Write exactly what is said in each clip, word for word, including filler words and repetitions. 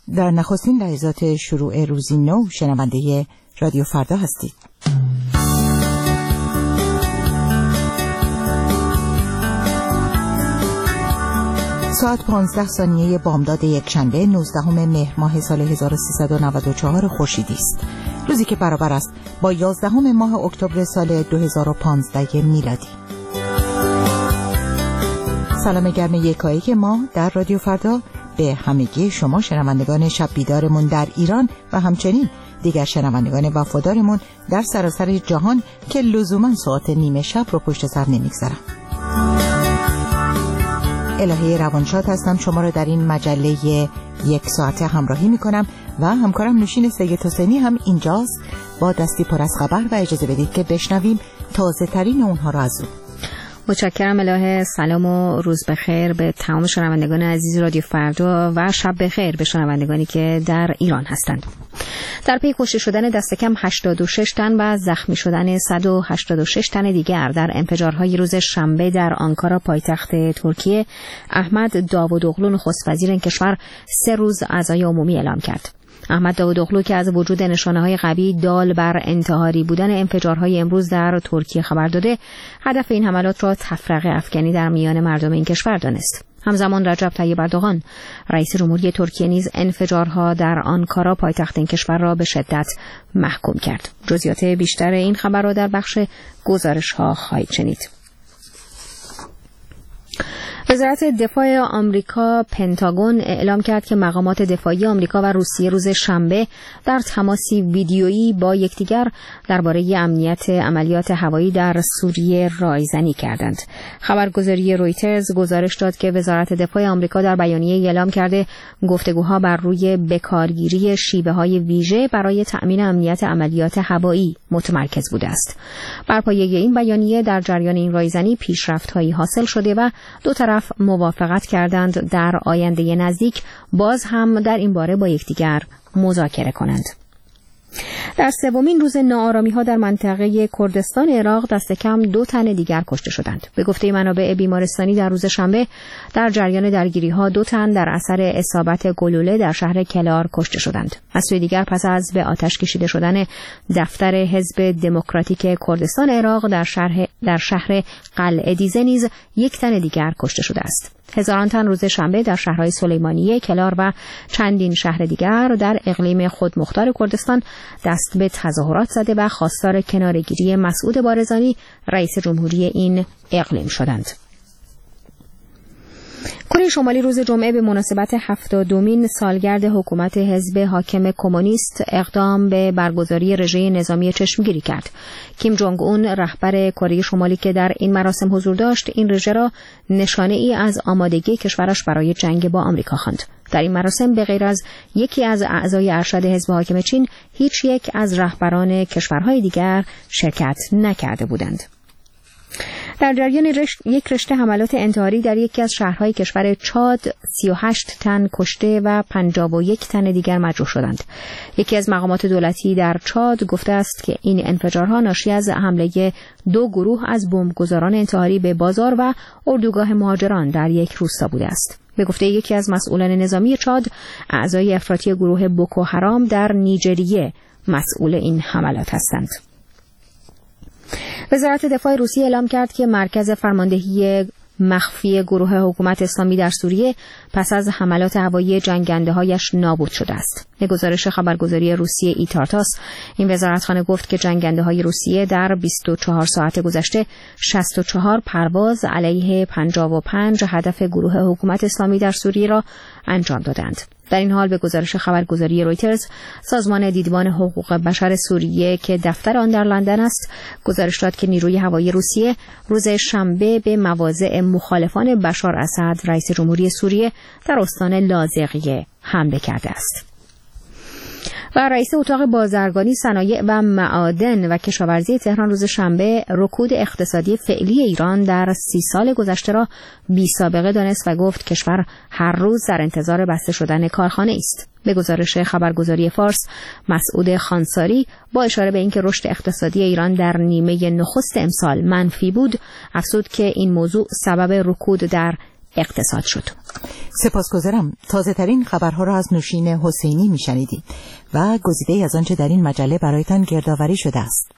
در نخستین لحظات شروع روزی نو شنونده رادیو فردا هستید. ساعت پانزده ثانیه بامداد یک شنبه نوزدهم مهر ماه سال هزار و سیصد و نود و چهار خورشیدی است. روزی که برابر است با یازدهم ماه اکتبر سال دو هزار و پانزده میلادی. سلام گرم یکایک ما در رادیو فردا به همگی شما شنوندگان شب بیدارمون در ایران و همچنین دیگر شنوندگان وفادارمون در سراسر جهان که لزوما ساعت نیمه شب رو پشت سر نمیگذارم. الهه روانشاد هستم، شما رو در این مجله یک ساعته همراهی میکنم و همکارم نوشین سید حسینی هم اینجاست با دستی پر از خبر و اجازه بدید که بشنویم تازه ترین اونها رو از او. متشکرم الهه. سلام و روز بخیر به تمام شنوندگان عزیز رادیو فردا و شب بخیر به شنوندگانی که در ایران هستند. در پی کشته شدن دست کم هشتاد و شش تن و زخمی شدن صد و هشتاد و شش تن دیگر در انفجارهای روز شنبه در آنکارا پایتخت ترکیه، احمد داوودوغلو نخست وزیر این کشور سه روز عزای عمومی اعلام کرد. احمد داوودوغلو که از وجود نشانه‌های قوی دال بر انتحاری بودن انفجارهای امروز در ترکیه خبر داده، هدف این حملات را تفرقه افکنی در میان مردم این کشور دانست. همزمان رجب طیب اردوغان رئیس جمهوری ترکیه نیز انفجارها در آنکارا پایتخت این کشور را به شدت محکوم کرد. جزئیات بیشتر این خبر را در بخش گزارش‌ها خواهید شنید. وزارت دفاع آمریکا پنتاگون اعلام کرد که مقامات دفاعی آمریکا و روسیه روز شنبه در تماسی ویدیویی با یکدیگر درباره امنیت عملیات هوایی در سوریه رایزنی کردند. خبرگزاری رویترز گزارش داد که وزارت دفاع آمریکا در بیانیه اعلام کرده گفتگوها بر روی بکارگیری شیوه‌های ویژه برای تأمین امنیت عملیات هوایی متمرکز بوده است. بر پایه این بیانیه در جریان این رایزنی پیشرفت‌هایی حاصل شده و دو طرف موافقت کردند در آینده نزدیک باز هم در این باره با یکدیگر مذاکره کنند. در سومین روز ناآرامی‌ها در منطقه کردستان عراق دست کم دو تن دیگر کشته شدند. به گفته منابع بیمارستانی در روز شنبه در جریان درگیری‌ها دو تن در اثر اصابت گلوله در شهر کلار کشته شدند. از سوی دیگر پس از به آتش کشیده شدن دفتر حزب دموکراتیک کردستان عراق در شهر در شهر قلعه دیزه نیز یک تن دیگر کشته شده است. هزاران تن روز شنبه در شهرهای سلیمانیه، کلار و چندین شهر دیگر در اقلیم خودمختار کردستان دست به تظاهرات زده و خواستار کناره‌گیری مسعود بارزانی رئیس جمهوری این اقلیم شدند. کره شمالی روز جمعه به مناسبت هفتادمین سالگرد حکومت حزب حاکم کمونیست اقدام به برگزاری رژه نظامی چشمگیری کرد. کیم جونگ اون رهبر کره شمالی که در این مراسم حضور داشت این رژه را نشانه ای از آمادگی کشورش برای جنگ با آمریکا خواند. در این مراسم به غیر از یکی از اعضای ارشد حزب حاکم چین هیچ یک از رهبران کشورهای دیگر شرکت نکرده بودند. در جریان رشت یک رشته حملات انتحاری در یکی از شهرهای کشور چاد سی و هشت تن کشته و پنجاه و یک تن دیگر مجروح شدند. یکی از مقامات دولتی در چاد گفته است که این انفجارها ناشی از حمله دو گروه از بمبگذاران انتحاری به بازار و اردوگاه مهاجران در یک روستا بوده است. به گفته یکی از مسئولان نظامی چاد، اعضای افراطی گروه بوکو حرام در نیجریه مسئول این حملات هستند. وزارت دفاع روسیه اعلام کرد که مرکز فرماندهی مخفی گروه حکومت اسلامی در سوریه پس از حملات هوایی جنگنده‌هایش نابود شده است. به گزارش خبرگزاری روسیه ایتارتاس، این وزارتخانه گفت که جنگنده‌های روسیه در بیست و چهار ساعت گذشته شصت و چهار پرواز علیه پنجاه و پنج هدف گروه حکومت اسلامی در سوریه را انجام دادند. در این حال به گزارش خبرگزاری رویترز، سازمان دیدبان حقوق بشر سوریه که دفتر آن در لندن است، گزارش داد که نیروی هوایی روسیه روز شنبه به مواضع مخالفان بشار اسد رئیس جمهوری سوریه در استان لاذقیه حمله کرده است. و رئیس اتاق بازرگانی، صنایع و معادن و کشاورزی تهران روز شنبه رکود اقتصادی فعلی ایران در سی سال گذشته را بی سابقه دانست و گفت کشور هر روز در انتظار بسته شدن کارخانه است. به گزارش خبرگزاری فارس، مسعود خانساری با اشاره به اینکه رشد اقتصادی ایران در نیمه نخست امسال منفی بود، افزود که این موضوع سبب رکود در اقتصاد شد. سپاسگزارم. تازه ترین خبرها را از نوشین حسینی میشنیدید و گزیده از آنچه در این مجله برایتان گردآوری شده است.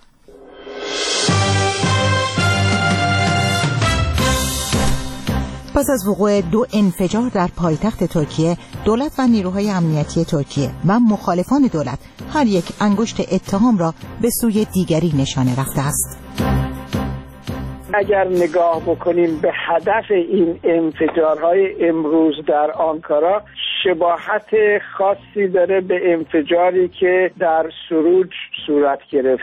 پس از وقوع دو انفجار در پایتخت ترکیه، دولت و نیروهای امنیتی ترکیه و مخالفان دولت هر یک انگشت اتهام را به سوی دیگری نشانه رفته است. اگر نگاه بکنیم به هدف این انفجارهای امروز در آنکارا، شباهت خاصی داره به انفجاری که در سروج صورت گرفت.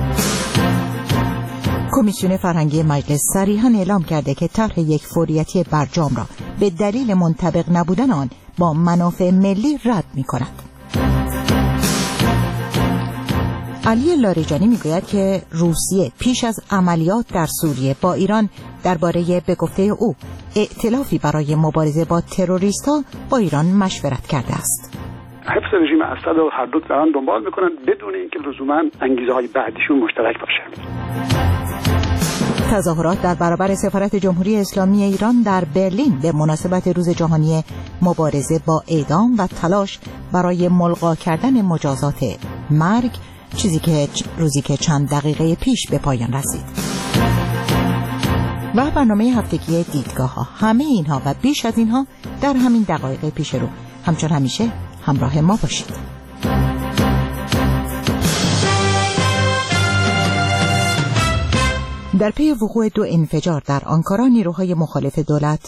کمیسیون فرهنگی مجلس صریحاً اعلام کرده که طرح یک فوریتی برجام را به دلیل منطبق نبودن آن با منافع ملی رد می‌کند. علی لاریجانی میگوید که روسیه پیش از عملیات در سوریه با ایران درباره به گفته او ائتلافی برای مبارزه با تروریست‌ها با ایران مشورت کرده است. حفظ رژیم اسد و هر دو دارن دنبال میکنن بدون اینکه لزوما انگیزه‌های بعدیشون مشترک باشه. تظاهرات در برابر سفارت جمهوری اسلامی ایران در برلین به مناسبت روز جهانی مبارزه با اعدام و تلاش برای ملغا کردن مجازات مرگ، چیزی که روزی که چند دقیقه پیش به پایان رسید. و برنامه هفتگی دیدگاه ها، همه اینها و بیش از اینها در همین دقایق پیش رو. همچون همیشه همراه ما باشید. در پی وقوع دو انفجار در آنکارا، نیروهای مخالف دولت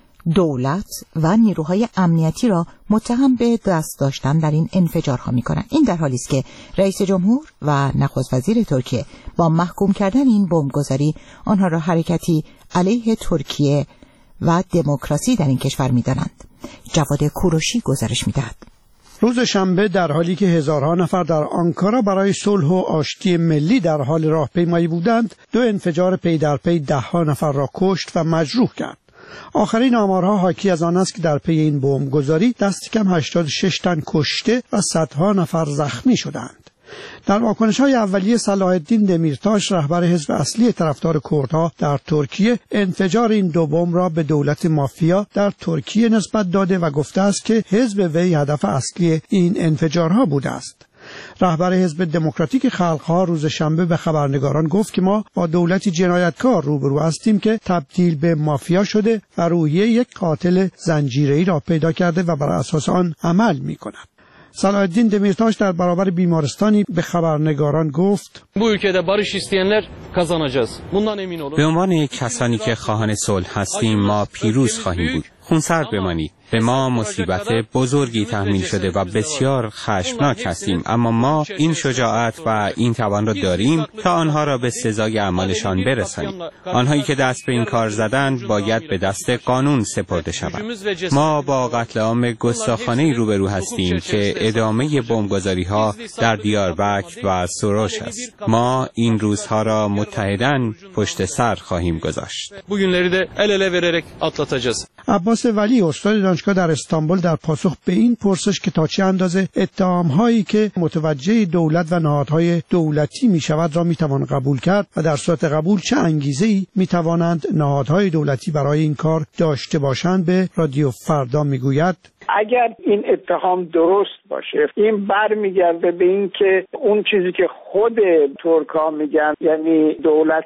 دولت و نیروهای امنیتی را متهم به دست داشتن در این انفجارها می‌کنند. این در حالی است که رئیس جمهور و نخست وزیر ترکیه با محکوم کردن این بمبگذاری آنها را حرکتی علیه ترکیه و دموکراسی در این کشور می‌دانند. جواد کوروشی گزارش می‌دهد. روز شنبه در حالی که هزارها نفر در آنکارا برای صلح و آشتی ملی در حال راهپیمایی بودند، دو انفجار پی در پی ده‌ها نفر را کشت و مجروح کرد. آخرین آمارها حاکی از آن است که در پی این بمبگذاری دست کم هشتاد و شش تن کشته و صدها نفر زخمی شدند. در واکنش‌های اولیه صلاح الدین دمیرتاش، رهبر حزب اصلی طرفدار کردها در ترکیه، انفجار این دو بمب را به دولت مافیا در ترکیه نسبت داده و گفته است که حزب وی هدف اصلی این انفجارها بوده است. رهبر حزب دموکراتیک خلق‌ها روز شنبه به خبرنگاران گفت که ما با دولتی جنایتکار روبرو هستیم که تبدیل به مافیا شده و روحیه یک قاتل زنجیره‌ای را پیدا کرده و بر اساس آن عمل می‌کند. صلاح الدین دمیرتاش در برابر بیمارستانی به خبرنگاران گفت: Bu ülkede barış isteyenler kazanacağız. Bundan emin olun. به عنوان یک کسانی که خواهان صلح هستیم، ما پیروز خواهیم بود. خونسرد بمانید. به ما مصیبت بزرگی تحمیل شده و بسیار خشمناک هستیم، اما ما این شجاعت و این توان را داریم تا آنها را به سزای اعمالشان برسانیم. آنهایی که دست به این کار زدند باید به دست قانون سپرده شوند. ما با قتل عام گستاخانه‌ای روبرو هستیم که ادامه بمبگذاری‌ها در دیاربکر و سروش است. ما این روزها را متحداً پشت سر خواهیم گذاشت. Bugünleri de el ele vererek atlatacağız. عباس ولی، استاد دانشگاه در استانبول، در پاسخ به این پرسش که تا چه اندازه اتهام‌هایی که متوجه دولت و نهادهای دولتی می‌شود را می‌توان قبول کرد و در صورت قبول چه انگیزه‌ای می‌توانند نهادهای دولتی برای این کار داشته باشند، به رادیو فردا می‌گوید: اگر این اتهام درست باشه، این برمیگرده به این که اون چیزی که خود ترک‌ها میگن، یعنی دولت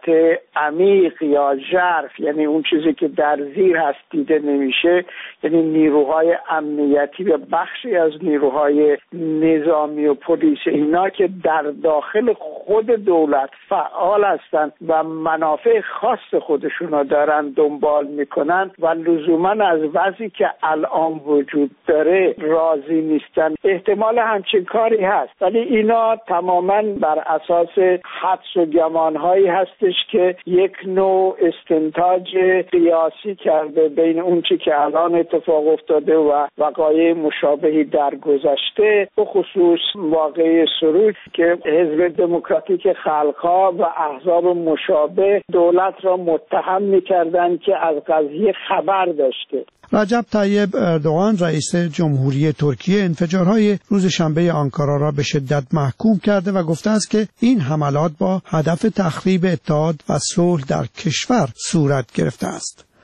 عمیق یا ژرف، یعنی اون چیزی که در زیر هست دیده نمیشه، یعنی نیروهای امنیتی و بخشی از نیروهای نظامی و پلیس، اینا که در داخل خود دولت فعال هستن و منافع خاص خودشون رو دارن دنبال میکنن و لزوما از وضعی که الان وجود داره راضی نیستن. احتمال همچین کاری هست، ولی اینا تماما بر اساس حدس و گمانهایی هستش که یک نوع استنتاج قیاسی کرده بین اون چی که الان اتفاق افتاده و وقایع مشابهی در گذشته، به خصوص واقعه سروش که حزب دموکراتیک خلق‌ها و احزاب مشابه دولت را متهم می‌کردند که از قضیه خبر داشته. رجب طیب اردوغان، رئیس جمهوری ترکیه، انفجارهای روز شنبه آنکارا را به شدت محکوم کرده و گفته است که این حملات با هدف تخریب اتحاد و صلح در کشور صورت گرفته است.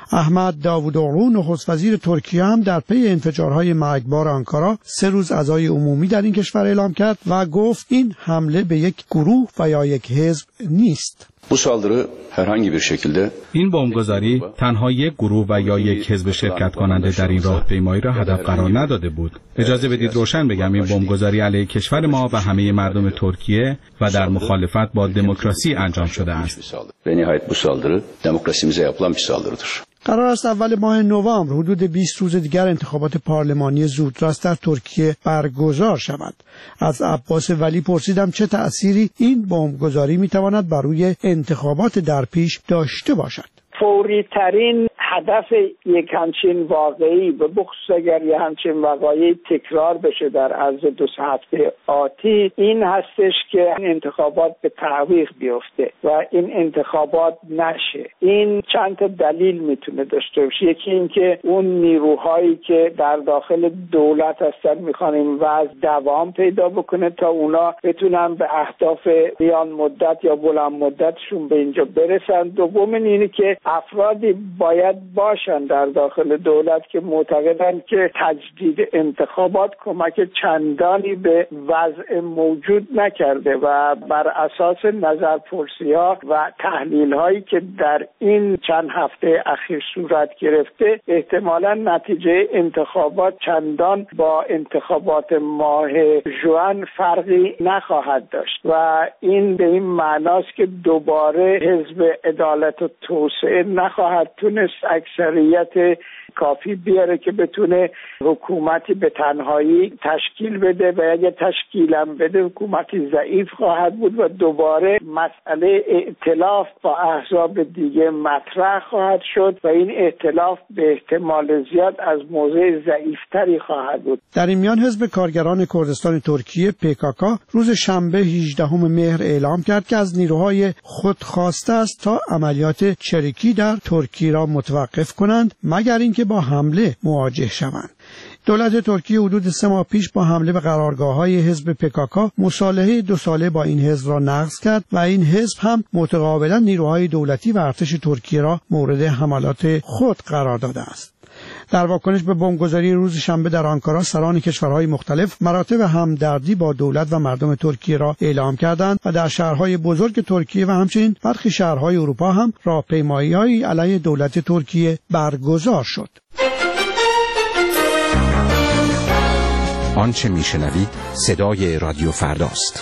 احمد داوودوغلو نخست وزیر ترکیه هم در پی انفجارهای مرگبار آنکارا سه روز عزای عمومی در این کشور اعلام کرد و گفت این حمله به یک گروه و یا یک حزب نیست. Bu saldırı herhangi bir şekilde این بمبگذاری تنها یک گروه و یا یک حزب شرکت کننده در این راهپیمایی را هدف قرار نداده بود. اجازه بدید روشن بگم این بمبگذاری علیه کشور ما و همه مردم ترکیه و در مخالفت با دموکراسی انجام شده است. ve nihayet bu saldırı demokrasimize yapılan bir saldırıdır. قرار است اول ماه نوامبر حدود بیست روز دیگر انتخابات پارلمانی زودرس در ترکیه برگزار شود. از عباس ولی پرسیدم چه تأثیری این بمبگذاری میتواند بر روی انتخابات در پیش داشته باشد. فوری ترین هدف یک همچین واقعی به بخصوص اگر یه همچین واقعی تکرار بشه در عرض دو سه هفته آتی این هستش که انتخابات به تعویق بیفته و این انتخابات نشه. این چند تا دلیل میتونه داشته باشه. یکی این که اون نیروهایی که در داخل دولت هستن میخوان این وضع دوام پیدا بکنه تا اونا بتونن به اهداف میان مدت یا بلند مدتشون به اینجا برسن. دوم اینه که افرادی باید باشن در داخل دولت که معتقدن که تجدید انتخابات کمک چندانی به وضع موجود نکرده و بر اساس نظرپرسی‌ها و تحلیل‌هایی که در این چند هفته اخیر صورت گرفته احتمالاً نتیجه انتخابات چندان با انتخابات ماه ژوئن فرقی نخواهد داشت و این به این معناست که دوباره حزب عدالت و توسعه نخواهد تونست اکثریت کافی بیاره که بتونه حکومتی به تنهایی تشکیل بده و اگه تشکیلم بده حکومتی ضعیف خواهد بود و دوباره مسئله ائتلاف با احزاب دیگه مطرح خواهد شد و این ائتلاف به احتمال زیاد از موضع ضعیفتری خواهد بود. در این میان حزب کارگران کردستان ترکیه پیکاکا روز شنبه هجدهم مهر اعلام کرد که از نیروهای خود خواسته است تا عملیات چریکی در ترکیه را متوقف کنند مگر اینکه با حمله مواجه شوند. دولت ترکیه حدود سه ماه پیش با حمله به قرارگاه‌های حزب پیکاکا مصالحه دو ساله با این حزب را نقض کرد و این حزب هم متقابلا نیروهای دولتی و ارتش ترکیه را مورد حملات خود قرار داده است. در واکنش به بمبگذاری روز شنبه در آنکارا سران کشورهای مختلف مراتب همدردی با دولت و مردم ترکیه را اعلام کردند و در شهرهای بزرگ ترکیه و همچنین برخی شهرهای اروپا هم راهپیمایی‌هایی علیه دولت ترکیه برگزار شد. آنچه میشنوید صدای رادیو فرداست.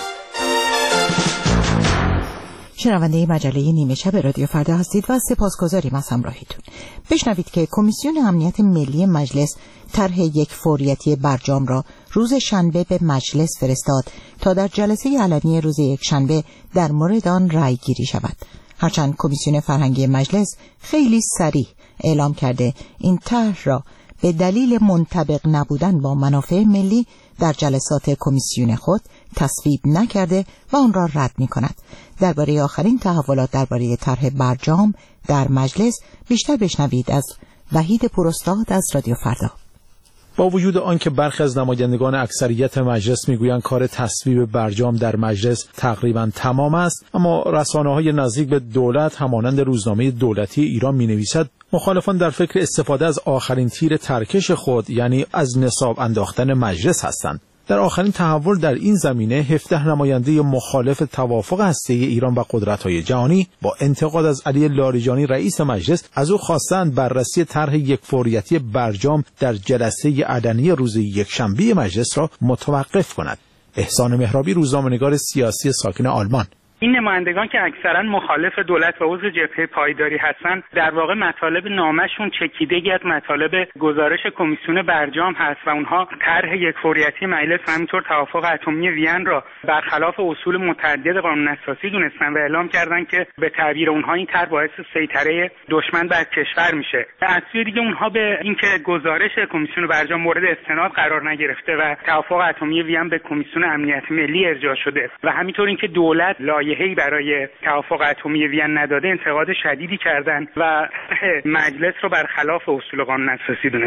شنونده مجله نیمه شب رادیو فردا هستید و سپاسگزاریم از همراهیتون. بشنوید که کمیسیون امنیت ملی مجلس طرح یک فوریتی برجام را روز شنبه به مجلس فرستاد تا در جلسه علنی روز یک شنبه در مورد آن رأی گیری شود. هرچند کمیسیون فرهنگی مجلس خیلی صریح اعلام کرده این طرح را به دلیل منطبق نبودن با منافع ملی در جلسات کمیسیون خود تصویب نکرده و آن را رد می کند. درباره آخرین تحولات درباره طرح برجام در مجلس بیشتر بشنوید از وحید پوراستاد از رادیو فردا. با وجود آنکه برخی از نمایندگان اکثریت مجلس میگویند کار تصویب برجام در مجلس تقریبا تمام است، اما رسانه‌های نزدیک به دولت همانند روزنامه دولتی ایران می‌نویسد مخالفان در فکر استفاده از آخرین تیر ترکش خود یعنی از نصاب انداختن مجلس هستند. در آخرین تحول در این زمینه هفده نماینده مخالف توافق هسته‌ای ایران و قدرت‌های جهانی با انتقاد از علی لاریجانی رئیس مجلس از او خواستند بررسی طرح یک فوریتی برجام در جلسه علنی روز یکشنبه مجلس را متوقف کند. احسان مهرابی، روزنامه‌نگار سیاسی ساکن آلمان. این نمایندگان که اکثرا مخالف دولت و عضو جبهه پایداری هستند در واقع مطالب نامشون چکیدگی از مطالب گزارش کمیسیون برجام هست و اونها طرح یک فوریتی مجلس و همینطور توافق اتمی وین را برخلاف اصول متعدد قانون اساسی دونستن و اعلام کردن که به تعبیر اونها این طرح باعث سیطره دشمن بر کشور میشه. از سوی دیگه اونها به اینکه گزارش کمیسیون برجام مورد استناد قرار نگرفته و توافق اتمی وین به کمیسیون امنیت ملی ارجاع شده و همینطور اینکه دولت لایحه‌ای برای توافق اتمی وین نداده انتقاد شدیدی کردند و مجلس رو برخلاف اصول قانون اساسی دونستن.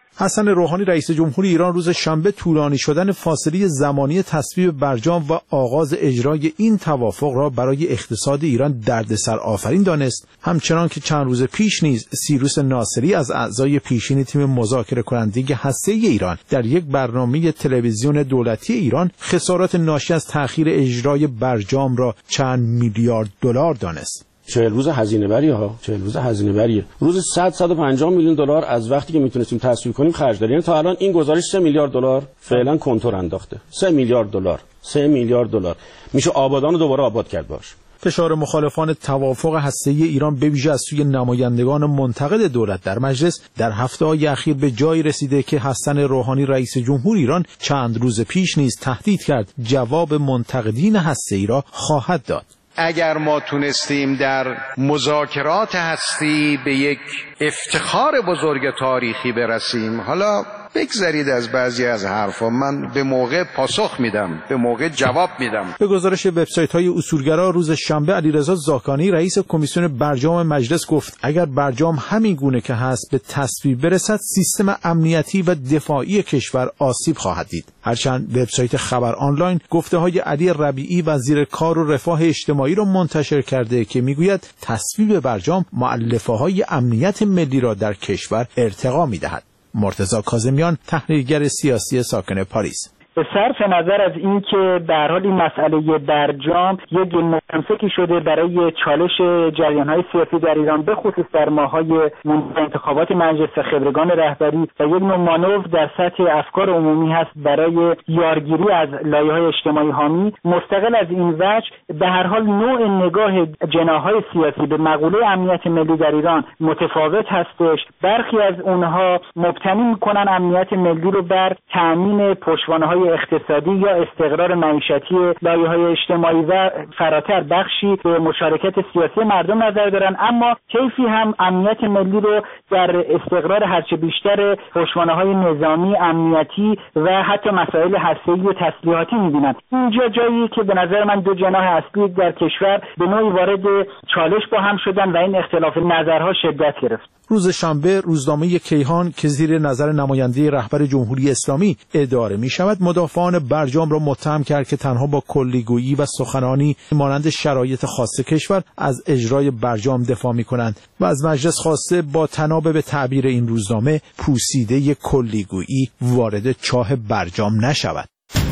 حسن روحانی رئیس جمهور ایران روز شنبه طولانی شدن فاصله زمانی تصویب برجام و آغاز اجرای این توافق را برای اقتصاد ایران دردسر آفرین دانست، همچنان که چند روز پیش نیز سیروس ناصری از اعضای پیشین تیم مذاکره کننده هسته‌ای ایران در یک برنامه تلویزیون دولتی ایران خسارات ناشی از تأخیر اجرای برجام را چند میلیارد دلار دانست. چهل روز هزینه بری ها، چهل روز هزینه بریه. روز صد صد و پنجاه میلیون دلار از وقتی که میتونستیم تصویب کنیم خرج داریم. یعنی تا الان این گزارش سه میلیارد دلار فعلا کنتور انداخته. سه میلیارد دلار، سه میلیارد دلار میشه آبادان رو دوباره آباد کرد باش. فشار مخالفان توافق هسته‌ای ایران به ویژه از سوی نمایندگان منتقد دولت در مجلس در هفته‌های اخیر به جایی رسیده که حسن روحانی رئیس جمهور ایران چند روز پیش نیز تهدید کرد جواب منتقدین هسته‌ای را خواهد داد. اگر ما تونستیم در مذاکرات هستی به یک افتخار بزرگ تاریخی برسیم، حالا بگذارید از بعضی از حرفا، من به موقع پاسخ میدم، به موقع جواب میدم. به گزارش وبسایت‌های اصولگرا روز شنبه علیرضا زاکانی رئیس کمیسیون برجام مجلس گفت اگر برجام همین گونه که هست به تصویب برسد سیستم امنیتی و دفاعی کشور آسیب خواهد دید. هرچند وبسایت خبر آنلاین گفته‌های علی ربیعی وزیر کار و رفاه اجتماعی را منتشر کرده که میگوید تصویب برجام مؤلفه‌های امنیت ملی را در کشور ارتقا می‌دهد. مرتضی کاظمیان تحلیلگر سیاسی ساکن پاریس: به صرف نظر از اینکه به هر حال این مسئله برجام یک منطقی شده برای چالش جریان‌های سیاسی در ایران، به خصوص در ماه‌های انتخابات مجلس خبرگان رهبری، و یک نوع مانور در سطح افکار عمومی هست برای یارگیری از لایه‌های اجتماعی حامی. مستقل از این وجه به هر حال نوع نگاه جناح‌های سیاسی به مقوله امنیت ملی در ایران متفاوت هستش. برخی از اونها مبتنی می‌کنن امنیت ملی رو بر تأمین پشتوانه‌های اقتصادی یا استقرار معیشتی لایه‌های اجتماعی و فراتر بخشی به مشارکت سیاسی مردم نظر دارن، اما کیفی هم امنیت ملی رو در استقرار هرچه بیشتر پشتوانه‌های نظامی، امنیتی و حتی مسائل هسته‌ای و تسلیحاتی می‌بینن. اینجا جایی که به نظر من دو جناح اصلی در کشور به نوعی وارد چالش با هم شدن و این اختلاف نظرها شدت گرفت. روز شنبه روزنامه کیهان که زیر نظر نماینده رهبر جمهوری اسلامی اداره می شود مدافعان برجام را متهم کرد که تنها با کلیگویی و سخنانی مانند شرایط خاص کشور از اجرای برجام دفاع می کنند و از مجلس خواسته با تنابه به تعبیر این روزنامه پوسیده کلیگویی وارد چاه برجام نشود.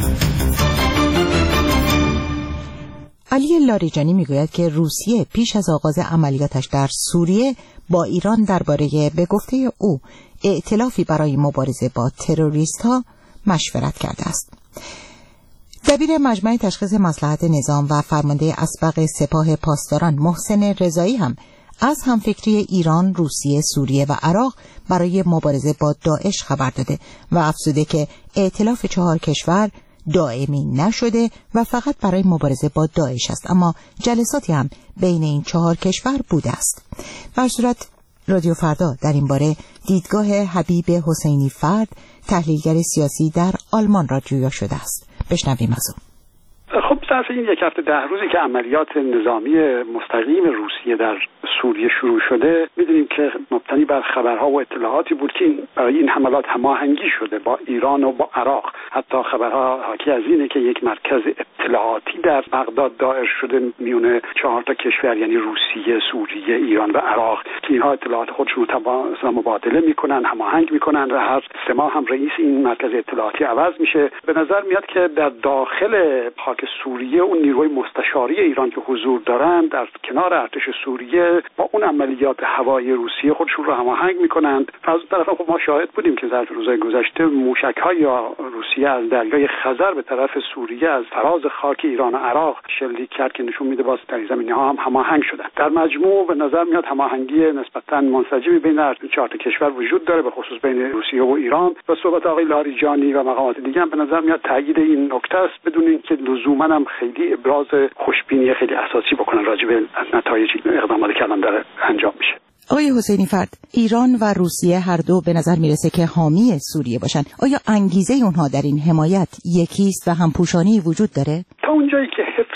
علی لاریجانی میگوید که روسیه پیش از آغاز عملیاتش در سوریه با ایران درباره به گفته او ائتلافی برای مبارزه با تروریست‌ها مشورت کرده است. دبیر مجمع تشخیص مصلحت نظام و فرمانده اسبق سپاه پاسداران محسن رضایی هم از همفکری ایران، روسیه، سوریه و عراق برای مبارزه با داعش خبر داده و افزوده که ائتلاف چهار کشور دائمی نشده و فقط برای مبارزه با داعش است، اما جلساتی هم بین این چهار کشور بوده است. بر صورت رادیو فردا در این باره دیدگاه حبیب حسینی فرد، تحلیلگر سیاسی در آلمان را جویا شده است. بشنویم از او. خب ظرف این یک هفته ده روزی که عملیات نظامی مستقیم روسیه در سوریه شروع شده، می‌دونیم که مبتنی بر خبرها و اطلاعاتی بود که برای این حملات هماهنگی شده با ایران و با عراق. حتی خبرها حاکی از اینه که یک مرکز اطلاعاتی در بغداد دایر شده میونه چهار تا کشور، یعنی روسیه، سوریه، ایران و عراق، که اینها اطلاعات خودشون رو مبادله میکنن، هماهنگ میکنن و هر سه ماه هم رئیس این مرکز اطلاعاتی عوض میشه. به نظر میاد که در داخل خاک سوریه اون نیروی مستشاری ایران که حضور دارند در کنار ارتش سوریه با اون عملیات هوایی روسیه خودشون رو هماهنگ میکنند. از اون طرف خب ما شاهد بودیم که در روزهای گذشته موشک‌های یا روسیه از دریای خزر به طرف سوریه از فراز خاک ایران و عراق شلیک کرد که نشون میده باز در زمینه‌ها هم هماهنگ شدن. در مجموع به نظر میاد هماهنگی نسبتاً منسجمی بین چهار تا کشور وجود داره، به خصوص بین روسیه و ایران. و صحبت آقای لاریجانی و مقامات دیگه هم به نظر میاد تایید این نکته است، بدون اینکه لزوماً هم خیلی ابراز خوشبینی خیلی اساسی بکنن راجع به نتایج اقداماتی که الان داره انجام میشه. آقای حسینی فرد، ایران و روسیه هر دو به نظر میرسه که حامی سوریه باشن. آیا انگیزه اونها در این حمایت یکیست و همپوشانی وجود داره؟ تا اونجایی که حفظ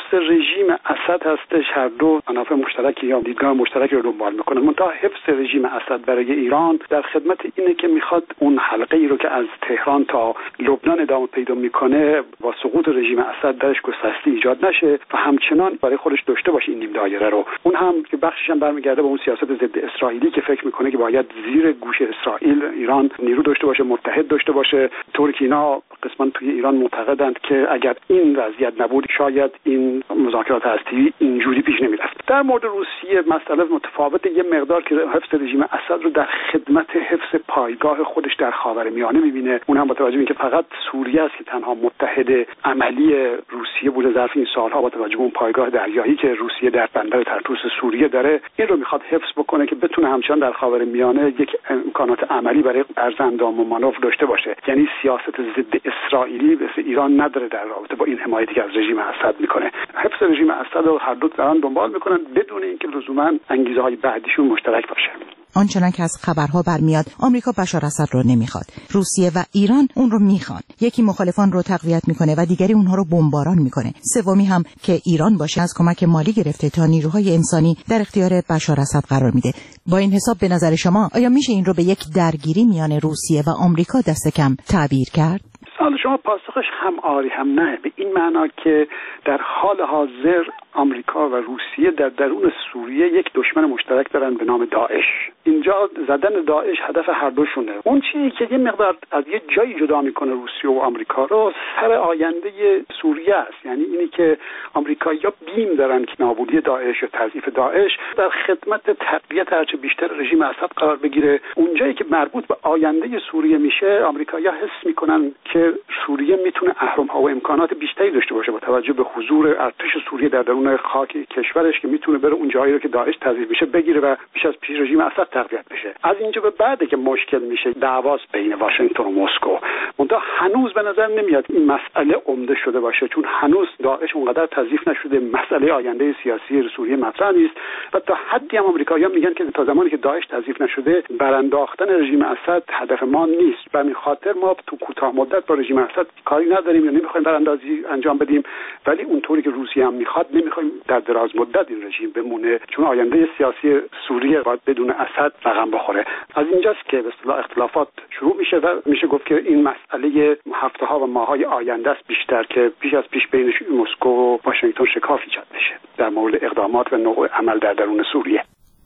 حفظ رژیم اسد هستش. هر دو منافع مشترک یا دیدگاه مشترک رو دنبال میکنه. منتها حفظ رژیم اسد برای ایران در خدمت اینه که میخواد اون حلقه ای رو که از تهران تا لبنان ادامه پیدا میکنه با سقوط رژیم اسد درش گسسته ایجاد نشه و همچنان برای خودش داشته باشه این نیم دایره رو. اون هم که بخشش هم برمیگرده به اون سیاست ضد اسرائیلی که فکر میکنه که باید زیر گوش اسرائیل ایران نیرو داشته باشه، متحد داشته باشه. طوری که اینا قسماً توی ایران معتقدند که اگر این وضعیت نبود شاید این مذاکرات هسته‌ای اینجوری پیش نمیرفت. در مورد روسیه مسئله متفاوت، یه مقدار که حفظ رژیم اسد رو در خدمت حفظ پایگاه خودش در خاورمیانه میبینه. اون هم با توجه به اینکه فقط سوریه است که تنها متحد عملی روسیه بوده ظرف این سالها، با توجه به اون پایگاه دریایی که روسیه در بندر طرطوس سوریه داره، این رو میخواد حفظ بکنه که بتونه همچنان در خاورمیانه یک امکانات عملی برای ارزاندام و مانور داشته باشه. یعنی سیاست ضد اسرائیلی مثل ایران نداره در رابطه با این حمایتی که از رژیم اسد میکنه. حفظ رژیم اسد رو هر دو دارن دنبال میکنن بدون اینکه لزوما انگیزه های بعدیشون مشترک باشه. آنچنان که از خبرها برمیاد آمریکا بشار اسد رو نمیخواد، روسیه و ایران اون رو میخوان. یکی مخالفان رو تقویت میکنه و دیگری اونها رو بمباران میکنه. سومی هم که ایران باشه از کمک مالی گرفته تا نیروهای انسانی در اختیار بشار اسد قرار میده. با این حساب به نظر شما آیا میشه این رو به یک درگیری میان روسیه و آمریکا دست کم تعبیر کرد؟ سوال شما پاسخش هم آری هم نه، به این معنا که در حال حاضر آمریکا و روسیه در درون سوریه یک دشمن مشترک دارن به نام داعش. اینجا زدن داعش هدف هر دوشونه. اون چیزی که یه مقدار از یه جایی جدا میکنه روسیه و آمریکا رو سر آینده سوریه است. یعنی اینی که آمریکایی‌ها بیم دارن که نابودی داعش یا تضعیف داعش در خدمت تقویت هرچه بیشتر رژیم اسد قرار بگیره. اونجایی که مربوط به آینده سوریه میشه، آمریکایی‌ها حس میکنن که سوریه میتونه اهرم‌ها و امکانات بیشتری داشته باشه با توجه به حضور ارتش سوریه در درون خاک کشورش که میتونه بره اون جایی رو که داعش تضعیف میشه بگیره و بیش از پیش رژیم اسد تقویت بشه. از اینجا به بعده که مشکل میشه دعواست بین واشنگتن و مسکو. منتها هنوز به نظر نمیاد این مسئله عمده شده باشه، چون هنوز داعش اونقدر تضعیف نشده، مسئله آینده سیاسی سوریه مطرح نیست و تا حدی هم آمریکایی‌ها میگن که تا زمانی که داعش تضعیف نشده برانداختن رژیم اسد هدف ما نیست. به همین خاطر ما تو کوتاه مدت با رژیم اسد کاری نداریم یا نمیخوایم براندازی انجام بدیم، ولی اونطوری که روسیه هم میخواد نمیخوایم در دراز مدت این رژیم بمونه، چون آینده سیاسی سوریه باید بدون اسد رقم بخوره. از اینجاست که به اصطلاح اختلافات شروع میشه و میشه گفت که این مسئله هفته ها و ماه های آینده است بیشتر که پیش از پیش بین مسکو و واشنگتن شکاف ایجاد بشه در مورد اقدامات و نوع عمل در درون سوریه.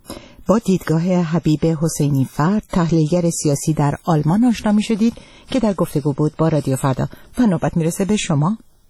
با دیدگاه حبیب حسینی فرد، تحلیلگر سیاسی در آلمان آشنا می‌شدید که در گفتگو بود با رادیو فردا. و نوبت میرسه به شما.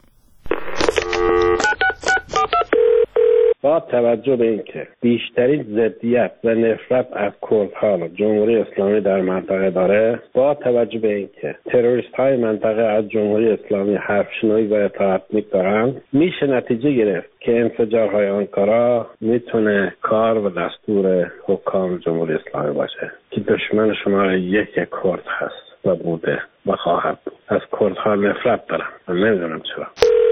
با توجه به اینکه بیشترین ضدیت و نفرت از کردها جمهوری اسلامی در منطقه داره، با توجه به اینکه تروریست های منطقه از جمهوری اسلامی حرفشنویی و اطاعت می‌دارن، میشه نتیجه گرفت که انفجارهای آنکارا میتونه کار و دستور حکام جمهوری اسلامی باشه که دشمن شماره یک کرد هست و بوده و خواهد بود. از کردها نفرت دارم و نمیدونم چرا.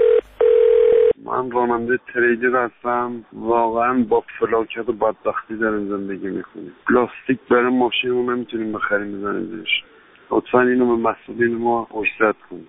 من راننده تریدر هستم. واقعا با فلاکت و بدبختی داریم زندگی میکنیم. پلاستیک برای ماشینمون نمیتونیم بخریم بزنیم زیرش. لطفا اینو به مسئولین ما رشد کنیم.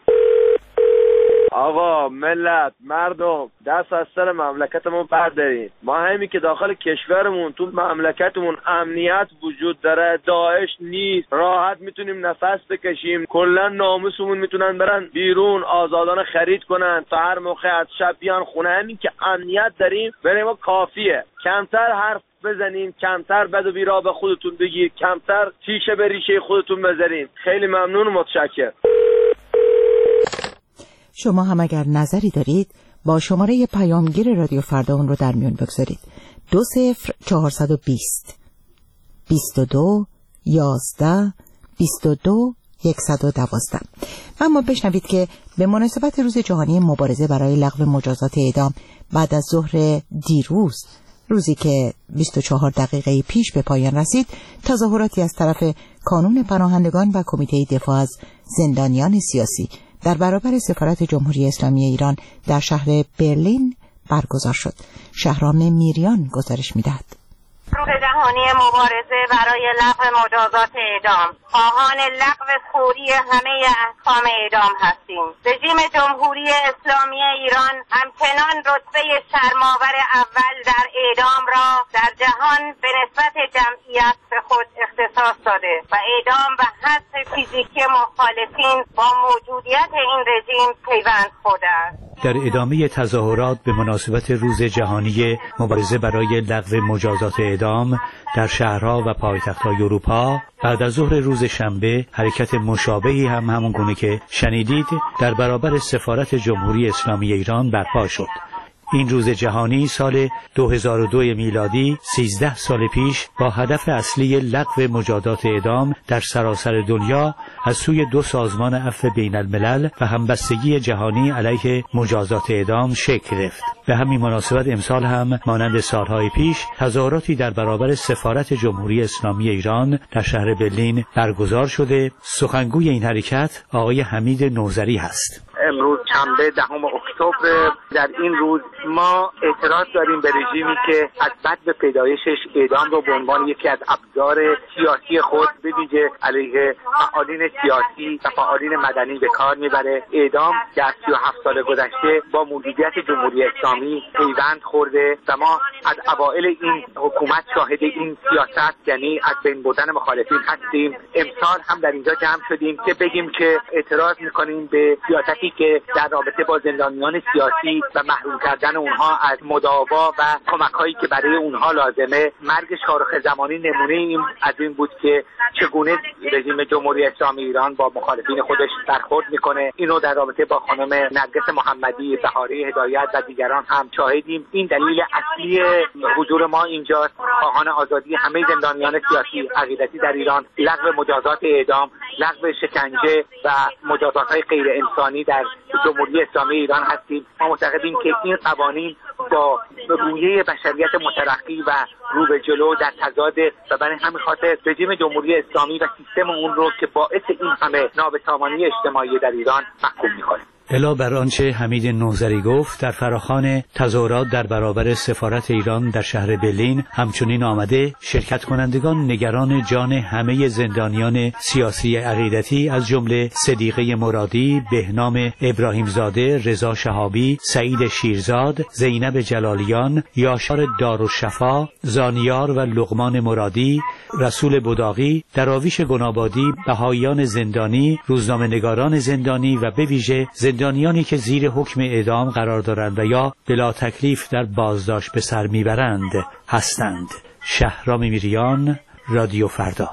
آقا، ملت، مردم، دست از سر مملکتمون بردارین. ما همین که داخل کشورمون تو مملکتمون امنیت وجود داره، داعش نیست، راحت میتونیم نفس بکشیم، کلا ناموسمون میتونن برن بیرون آزادانه خرید کنن تا هر موقع از شب بیان خونه. همین که امنیت داریم برای ما کافیه. کمتر حرف بزنین، کمتر بد و بیرا به خودتون بگیر، کمتر تیشه به ریشه خودتون بذارین. خیلی ممنون و متشکرم. شما هم اگر نظری دارید با شماره پیامگیر رادیو فردا اون رو در میون بگذارید. دو صفر چهارصد و بیست بیست و دو یازده بیست و دو یکصد و دوازده. و اما بشنوید که به مناسبت روز جهانی مبارزه برای لغو مجازات اعدام بعد از ظهر دیروز، روزی که بیست و چهار دقیقه پیش به پایان رسید، تظاهراتی از طرف کانون پناهندگان و کمیته دفاع از زندانیان سیاسی در برابر سفارت جمهوری اسلامی ایران در شهر برلین برگزار شد. شهرام میریان گزارش می‌دهد. روح جهانی مبارزه برای لغو مجازات اعدام. خواهان لغو فوری همه احکام اعدام هستیم. رژیم جمهوری اسلامی ایران همچنان رتبه شرم‌آور اول در اعدام را در جهان به نسبت جمعیت به خود اختصاص داده و اعدام و حذف فیزیکی مخالفین با موجودیت این رژیم پیوند خورده است. در ادامه تظاهرات به مناسبت روز جهانی مبارزه برای لغو مجازات اعدام در شهرها و پایتخت‌های اروپا، بعد از ظهر روز شنبه حرکت مشابهی هم همون گونه که شنیدید در برابر سفارت جمهوری اسلامی ایران برپا شد. این روز جهانی سال دو هزار و دو میلادی سیزده سال پیش با هدف اصلی لغو مجازات اعدام در سراسر دنیا از سوی دو سازمان عفو بین الملل و همبستگی جهانی علیه مجازات اعدام شکل گرفت. به همین مناسبت امسال هم مانند سالهای پیش تظاهراتی در برابر سفارت جمهوری اسلامی ایران در شهر برلین برگزار شده. سخنگوی این حرکت آقای حمید نوذری هست. امروز شنبه دهم اکتبر، در این روز ما اعتراض داریم به رژیمی که از بعد پیدایشش اعدام رو به عنوان یکی از ابزار سیاسی خود به ویژه علیه فعالین سیاسی و فعالین مدنی به کار میبره. اعدام در سی و هفت سال گذشته با موجودیت جمهوری اسلامی پیوند خورده و ما از اوائل این حکومت شاهد این سیاست، یعنی از بین بردن مخالفین هستیم. امسال هم در اینجا جمع شدیم که بگیم که اعتراض میکنیم به سیاستی که در رابطه با زندانیان سیاسی و محروم کردن اونها از مداوا و کمک‌هایی که برای اونها لازمه. مرگ شارخ زمانی نمونه این از این بود که چگونه رژیم جمهوری اسلامی ایران با مخالفین خودش برخورد میکنه. اینو در رابطه با خانم نرگس محمدی، بهاره هدایت و دیگران هم شاهدیم. این دلیل اصلی حضور ما اینجاست. خواهان آزادی همه زندانیان سیاسی عقیدتی در ایران، لغو مجازات اعدام، لغو شکنجه و مجازات‌های غیر انسانی در جمهوری اسلامی ایران هستیم. ما معتقدیم که این قوانین با رویه بشریت مترقی و رو به جلو در تضاده و برای همین خاطر رژیم جمهوری اسلامی و سیستم اون رو که باعث این همه نابسامانی اجتماعی در ایران محکوم می‌کنه. الا بر آنچه حمید نوذری گفت، در فراخوان تظاهرات در برابر سفارت ایران در شهر برلین همچنین آمده شرکت کنندگان نگران جان همه زندانیان سیاسی عقیدتی از جمله صدیقه مرادی، بهنام ابراهیمزاده، رضا شهابی، سعید شیرزاد، زینب جلالیان، یاشار دارالشفا، زانیار و لقمان مرادی، رسول بداغی، دراویش گنابادی، بهاییان زندانی، روزنامه‌نگاران زندانی و به ویژه زندانیانی که زیر حکم اعدام قرار دارند و یا بلا تکلیف در بازداشت به سر میبرند هستند. شهرام میریان، رادیو فردا.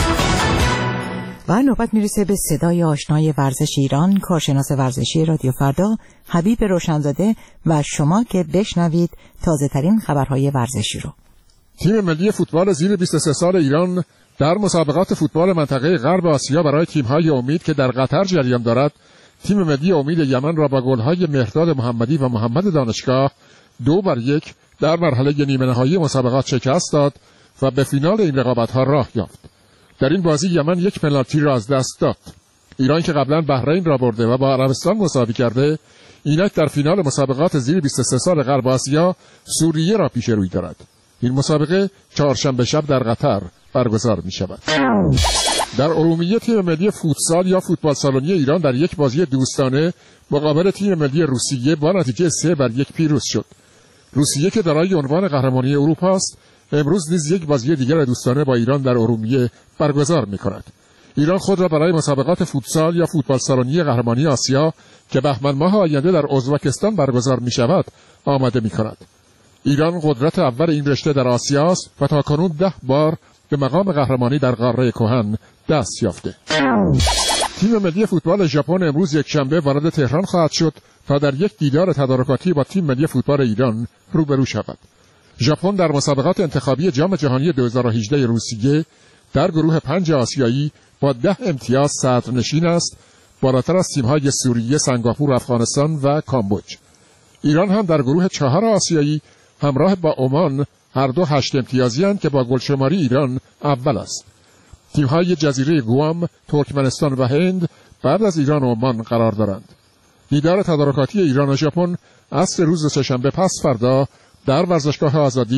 و نوبت میرسه به صدای آشنای ورزش ایران، کارشناس ورزشی رادیو فردا حبیب روشنزاده و شما که بشنوید تازه ترین خبرهای ورزشی رو. تیم ملی فوتبال زیر بیست و سه سال ایران در مسابقات فوتبال منطقه غرب آسیا برای تیم‌های امید که در قطر جریان دارد، تیم ملی امید یمن را با گل‌های مهرداد محمدی و محمد دانشگاه دو بر یک در مرحله نیمه نهایی مسابقات شکست داد و به فینال این رقابت‌ها راه یافت. در این بازی یمن یک پنالتی را از دست داد. ایران که قبلا بحرین را برده و با عربستان مساوی کرده، اینک در فینال مسابقات زیر بیست و سه سال غرب آسیا سوریه را پیش روی دارد. این مسابقه چهارشنبه شب در قطر برگزار می شود. در ارومیه تیم ملی فوتسال یا فوتبال سالونی ایران در یک بازی دوستانه مقابل تیم ملی روسیه با نتیجه سه بر یک پیروز شد. روسیه که دارای عنوان قهرمانی اروپا است، امروز نیز یک بازی دیگر دوستانه با ایران در ارومیه برگزار می کند. ایران خود را برای مسابقات فوتسال یا فوتبال سالونی قهرمانی آسیا که بهمن ماه آینده در ازبکستان برگزار می شود آماده می کند. ایران قدرت اول این رشته در آسیا است و تاکنون ده بار به مقام قهرمانی در قاره کهن دست یافته. تیم ملی فوتبال ژاپن امروز یکشنبه وارد تهران خواهد شد تا در یک دیدار تدارکاتی با تیم ملی فوتبال ایران روبرو شود. ژاپن در مسابقات انتخابی جام جهانی دو هزار و هجده روسیه در گروه پنج آسیایی با ده امتیاز صدرنشین است، بالاتر از تیم‌های سوریه، سنگاپور، افغانستان و کامبوج. ایران هم در گروه چهار آسیایی همراه با عمان هر دو هشت امتیازی هستند که با گلشماری ایران اول است. تیم‌های جزیره گوام، ترکمنستان و هند بعد از ایران و عمان قرار دارند. دیدار تدارکاتی ایران و ژاپن عصر روز سه‌شنبه پس فردا در ورزشگاه آزادی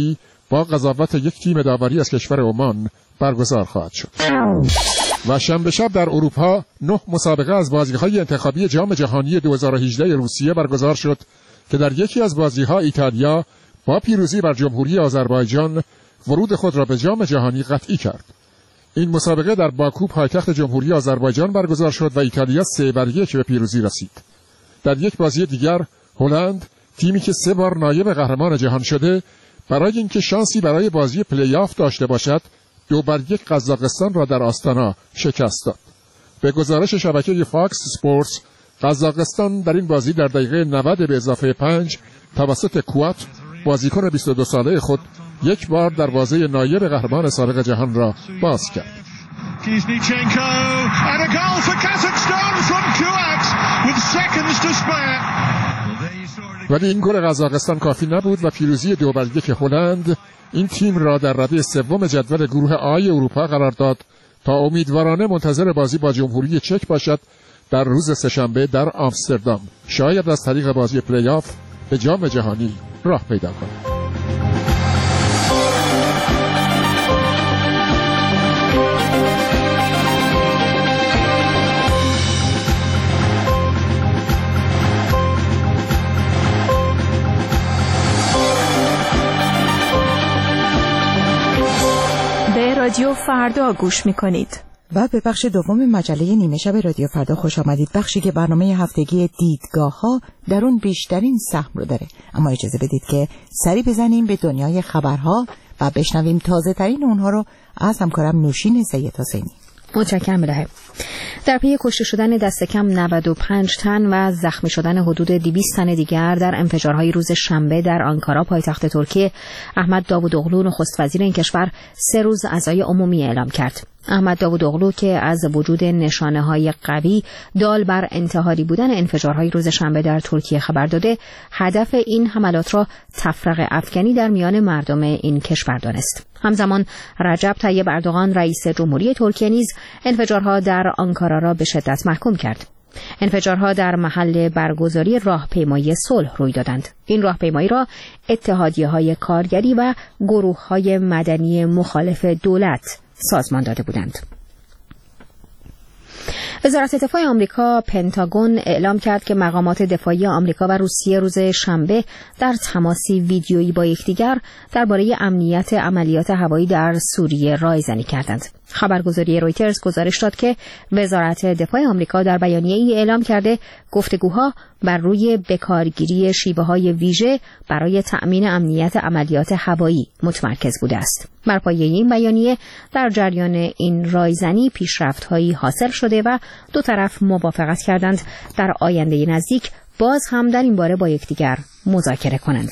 با قضاوت یک تیم داوری از کشور عمان برگزار خواهد شد. و شنبه شب در اروپا نه مسابقه از بازی‌های انتخابی جام جهانی دو هزار و هجده روسیه برگزار شد که در یکی از بازی‌ها ایتالیا با پیروزی بر جمهوری آذربایجان ورود خود را به جام جهانی قطعی کرد. این مسابقه در باکو پایتخت جمهوری آذربایجان برگزار شد و ایتالیا سه بر یک به پیروزی رسید. در یک بازی دیگر هلند، تیمی که سه بار نایب قهرمان جهان شده، برای اینکه شانسی برای بازی پلی آف داشته باشد، دو بر یک قزاقستان را در آستانا شکست داد. به گزارش شبکه فاکس اسپورتس، قزاقستان در این بازی در دقیقه نود به اضافه پنج توسط کوات، بازیکن بیست و دو ساله خود، یک بار دروازه نایب قهرمان سابق جهان را باز کرد. ولی این گل قزاقستان کافی نبود و پیروزی دو بر یک هلند این تیم را در رده سوم جدول گروه آی اروپا قرار داد تا امیدوارانه منتظر بازی با جمهوری چک باشد در روز سه‌شنبه در آمستردام. شاید از طریق بازی پلی آف به جام جهانی راه پیدا کند. رادیو فردا گوش میکنید و به بخش دوم مجله نیمه شب رادیو فردا خوش آمدید. بخشی که برنامه هفتگی دیدگاه ها در اون بیشترین سهم رو داره. اما اجازه بدید که سری بزنیم به دنیای خبرها و بشنویم تازه ترین اونها رو از همکارم نوشین سید حسینی. متشکرم بدهیم. در پی کشته شدن دست کم نود و پنج تن و زخمی شدن حدود دویست تن دیگر در انفجارهای روز شنبه در آنکارا پایتخت ترکیه، احمد داوودوغلو نخست وزیر این کشور سه روز عزای عمومی اعلام کرد. احمد داوودوغلو که از وجود نشانه‌های قوی دال بر انتحاری بودن انفجارهای روز شنبه در ترکیه خبر داده، هدف این حملات را تفرقه افکنی در میان مردم این کشور دانست. همزمان رجب طیب اردوغان رئیس جمهوری ترکیه نیز انفجارها در آنکارا را به شدت محکوم کرد. انفجارها در محل برگزاری راهپیمایی صلح روی دادند. این راهپیمایی را اتحادیه‌های کارگری و گروه‌های مدنی مخالف دولت سازمان داده بودند. وزارت دفاع آمریکا پنتاگون اعلام کرد که مقامات دفاعی آمریکا و روسیه روز شنبه در تماسی ویدیویی با یکدیگر درباره امنیت عملیات هوایی در سوریه رایزنی کردند. خبرگزاری رویترز گزارش داد که وزارت دفاع آمریکا در بیانیه‌ای اعلام کرده گفتگوها بر روی بکارگیری شیوه‌های ویژه برای تأمین امنیت عملیات هوایی متمرکز بوده است. بر پایه این بیانیه در جریان این رایزنی پیشرفت‌هایی حاصل شده و دو طرف موافقت کردند در آینده نزدیک باز هم در این باره با یکدیگر مذاکره کنند.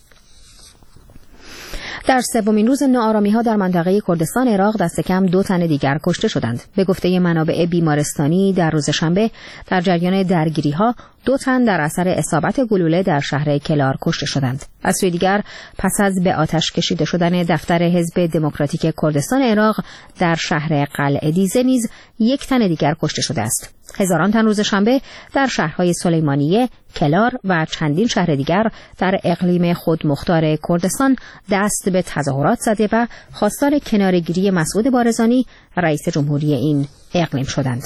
در سومین روز ناآرامی‌ها در منطقه کردستان عراق دست کم دو تن دیگر کشته شدند. به گفته منابع بیمارستانی در روز شنبه در جریان درگیری‌ها دو تن در اثر اصابت گلوله در شهر کلار کشته شدند. از سوی دیگر پس از به آتش کشیده شدن دفتر حزب دموکراتیک کردستان عراق در شهر قلعه دیزه نیز یک تن دیگر کشته شده است. هزاران تن روز شنبه در شهرهای سلیمانیه، کلار و چندین شهر دیگر در اقلیم خودمختار کردستان دست به تظاهرات زده و خواستار کناره‌گیری مسعود بارزانی رئیس جمهوری این اقلیم شدند.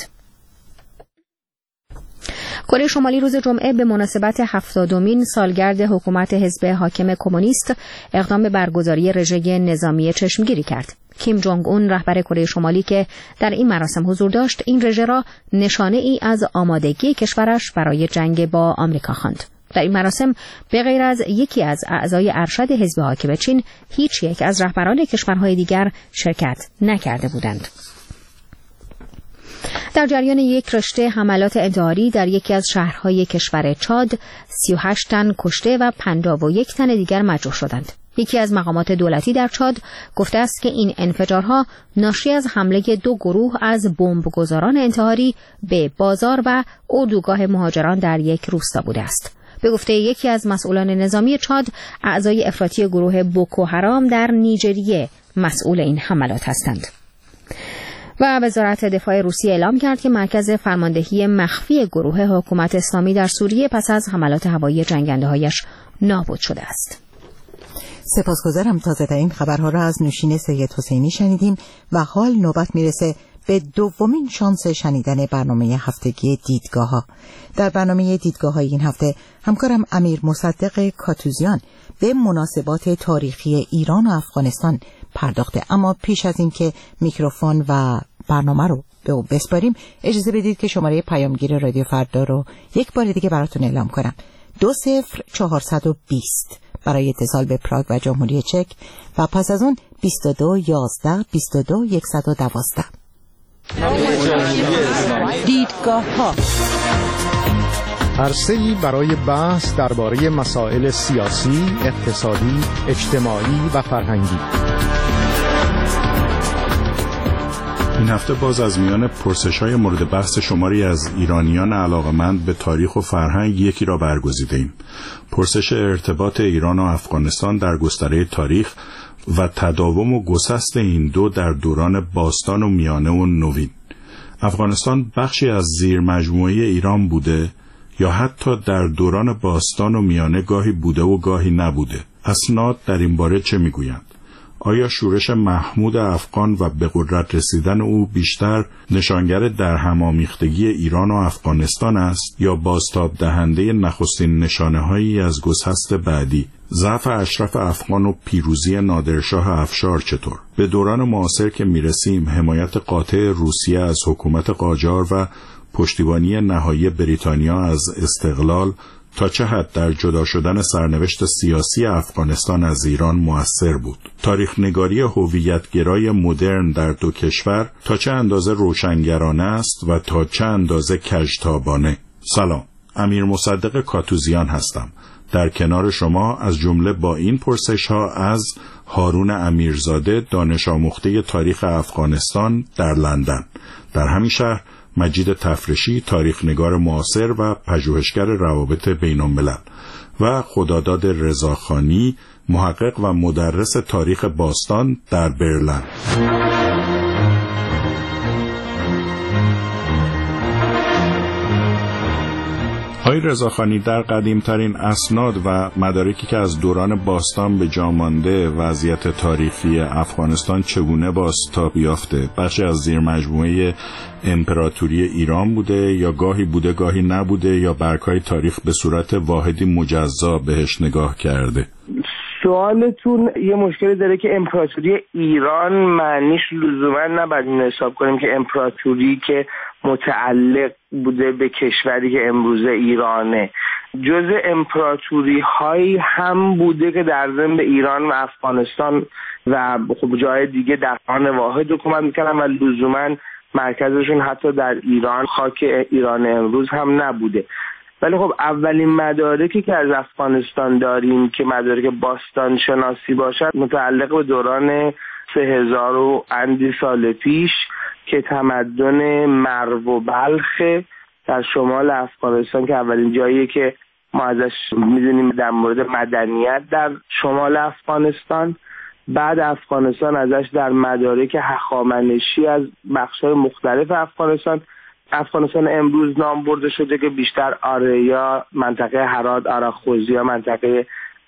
کره شمالی روز جمعه به مناسبت هفتادمین سالگرد حکومت حزب حاکم کمونیست اقدام به برگزاری رژه نظامی چشمگیری کرد. کیم جونگ اون رهبر کره شمالی که در این مراسم حضور داشت این رژه را نشانه ای از آمادگی کشورش برای جنگ با آمریکا خواند. در این مراسم به غیر از یکی از اعضای ارشد حزب حاکم چین هیچ یک از رهبران کشورهای دیگر شرکت نکرده بودند. در جریان یک رشته حملات انتحاری در یکی از شهرهای کشور چاد سی و هشت تن کشته و پنجاه و یک تن دیگر مجروح شدند. یکی از مقامات دولتی در چاد گفته است که این انفجارها ناشی از حمله دو گروه از بمبگذاران انتحاری به بازار و اردوگاه مهاجران در یک روستا بوده است. به گفته یکی از مسئولان نظامی چاد، اعضای افراطی گروه بوکو حرام در نیجریه مسئول این حملات هستند. و وزارت دفاع روسیه اعلام کرد که مرکز فرماندهی مخفی گروه حکومت اسلامی در سوریه پس از حملات هوایی جنگنده‌هایش نابود شده است. سپاسگزارم. تازه در این خبرها را از نوشین سید حسینی شنیدیم و حال نوبت میرسه به دومین شانس شنیدن برنامه هفتگی دیدگاه ها. در برنامه دیدگاه های این هفته همکارم امیر مصدق کاتوزیان به مناسبات تاریخی ایران و افغانستان پرداخته. اما پیش از این که میکروفون و برنامه رو به او بسپاریم، اجازه بدید که شماره پیامگیر رادیو فردا رو یک بار دیگه براتون اعلام کنم: دو صفر چهارصد و بیست برای اتصال به پراگ و جمهوری چک و پس از اون بیست و دو یازده بیست و دو صد و دوازده. دیدگاه ها عرصه‌ای برای بحث درباره مسائل سیاسی، اقتصادی، اجتماعی و فرهنگی. این هفته باز از میان پرسش‌های مورد بحث شماری از ایرانیان علاقه‌مند به تاریخ و فرهنگ یکی را برگزیده‌ایم. پرسش ارتباط ایران و افغانستان در گستره تاریخ و تداوم و گسست این دو در دوران باستان و میانه و نوین. افغانستان بخشی از زیر مجموعه ایران بوده یا حتی در دوران باستان و میانه گاهی بوده و گاهی نبوده؟ اسناد در این باره چه میگویند؟ آیا شورش محمود افغان و به قدرت رسیدن او بیشتر نشانگر در همامیختگی ایران و افغانستان است یا بازتاب دهنده نخستین نشانه‌هایی از گسست بعدی؟ ضعف اشرف افغان و پیروزی نادرشاه افشار چطور؟ به دوران معاصر که میرسیم، حمایت قاطع روسیه از حکومت قاجار و پشتیبانی نهایی بریتانیا از استقلال تا چه حد در جدا شدن سرنوشت سیاسی افغانستان از ایران مؤثر بود؟ تاریخ نگاری هویت‌گرای مدرن در دو کشور تا چه اندازه روشنگرانه است و تا چه اندازه کژتابانه؟ سلام، امیر مصدق کاتوزیان هستم. در کنار شما از جمله با این پرسش‌ها از هارون امیرزاده، دانش آموخته تاریخ افغانستان در لندن. در همین شهر مجید تفرشی، تاریخ نگار معاصر و پژوهشگر روابط بین الملل و خداداد رضاخانی، محقق و مدرس تاریخ باستان در برلین. آقای رضاخانی، در قدیمترین اسناد و مدارکی که از دوران باستان به جا مانده، وضعیت تاریخی افغانستان چگونه بازتاب یافته؟ بخشی از زیر مجموعه امپراتوری ایران بوده یا گاهی بوده گاهی نبوده یا برگ‌های تاریخ به صورت واحدی مجزا بهش نگاه کرده؟ سوالتون یه مشکلی داره که امپراتوری ایران معنیش لزوما نباید این حساب کنیم که امپراتوری که متعلق بوده به کشوری که امروزه ایرانه. جزء امپراتوری هایی هم بوده که در ضمن به ایران و افغانستان و خب جای دیگه در آن واحد حکومت میکنن و لزوما مرکزشون حتی در ایران، خاک ایران امروز هم نبوده. ولی خب اولین مدارکی که از افغانستان داریم که مدارک باستان شناسی باشد متعلق به دوران سه هزار و اندی سال پیش که تمدن مرو و بلخ در شمال افغانستان که اولین جاییه که ما ازش میدونیم در مورد مدنیت در شمال افغانستان. بعد افغانستان ازش در مدارک هخامنشی از بخش‌های مختلف افغانستان افغانستان امروز نام برده شده که بیشتر آریا، منطقه هرات، آراخوزیا، منطقه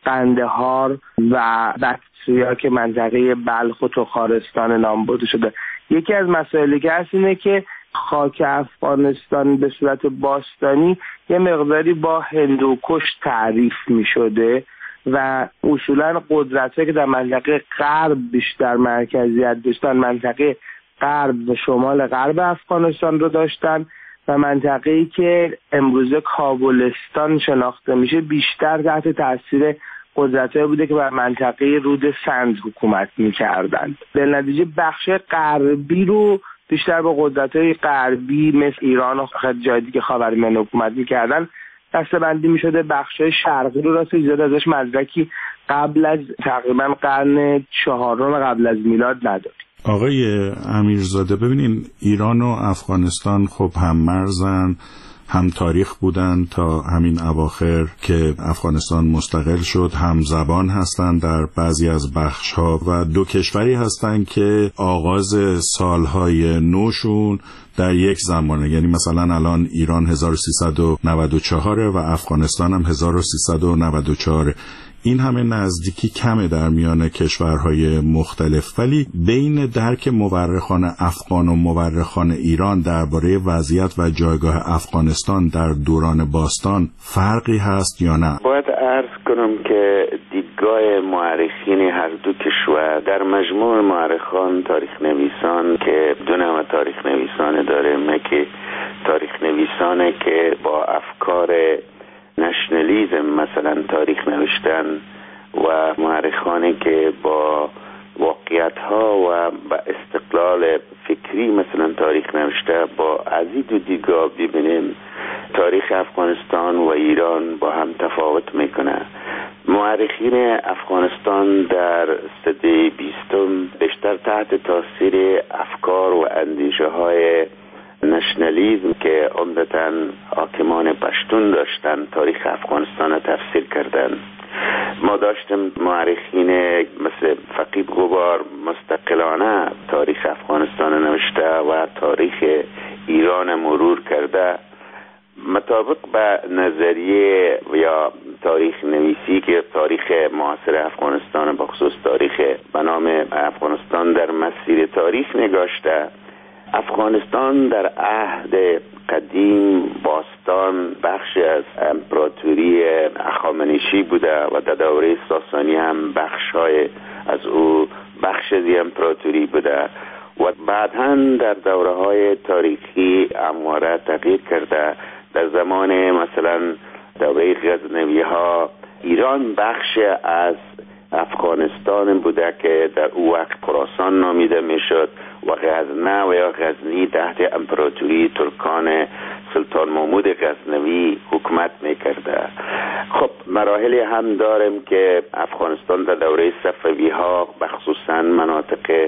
قندهار و بکتریا که منطقه بلخ و تخارستان نام برده شده. یکی از مسائلی که هست اینه که خاک افغانستان به صورت باستانی یه مقداری با هندوکش تعریف می شده و اصولا قدرت‌هایی که در منطقه غرب بیشتر مرکزیت داشتن منطقه غرب و شمال غرب افغانستان رو داشتن و منطقه‌ای که امروزه کابلستان شناخته میشه بیشتر تحت تاثیر قدرت‌هایی بوده که بر منطقه رود سند حکومت می‌کردند. به نتیجه بخش غربی رو بیشتر با قدرت‌های غربی مثل ایران و جای دیگه خاورمیانه حکومت می‌کردن دسته‌بندی می‌شده. بخش‌های شرقی رو راست زیاد ازش مدرکی قبل از تقریبا قرن چهارم قبل از میلاد نداریم. آقای امیرزاده، ببینین ایران و افغانستان خب هم مرزن، هم تاریخ بودن تا همین اواخر که افغانستان مستقل شد، هم زبان هستند در بعضی از بخش‌ها و دو کشوری هستند که آغاز سالهای نوشون در یک زمانه، یعنی مثلا الان ایران هزار و سیصد و نود و چهار و افغانستان هم هزار و سیصد و نود و چهار. این همه نزدیکی کمه در میان کشورهای مختلف، ولی بین درک مورخان افغان و مورخان ایران درباره وضعیت و جایگاه افغانستان در دوران باستان فرقی هست یا نه؟ باید عرض کنم که دیدگاه مورخین هر دو کشور در مجموع مورخان تاریخ نویسان که دو نوع تاریخ نویسان داره، که تاریخ نویسانه که با افکار نشنالیزم مثلا تاریخ نوشتن و مورخانی که با واقعیت ها و با استقلال فکری مثلا تاریخ نوشته. با از این دو دیدگاه ببینیم تاریخ افغانستان و ایران با هم تفاوت میکنه. مورخین افغانستان در سده بیستم بیشتر تحت تاثیر افکار و اندیشه های نشنالیزم که عمدتاً حاکمان پشتون داشتن تاریخ افغانستان را تفسیر کردن. ما داشتیم مورخین مثل فقید غبار مستقلانه تاریخ افغانستان نوشته و تاریخ ایران مرور کرده مطابق به نظریه یا تاریخ نویسی که تاریخ معاصر افغانستان بخصوص تاریخ به نام افغانستان در مسیر تاریخ نگاشته. افغانستان در عهد قدیم باستان بخش از امپراتوری هخامنشی بوده و در دوره ساسانی هم بخش‌های از او بخش از امپراتوری بوده و بعداً در دوره‌های تاریخی همواره تغییر کرده. در زمان مثلا دوره غزنوی‌ها ایران بخش از افغانستان بوده که در او وقت خراسان نامیده میشد و غزنه و یا غزنی تحت امپراتوری ترکان سلطان محمود غزنوی حکومت میکرده. خب مراحلی هم داریم که افغانستان در دوره صفوی ها بخصوصا مناطق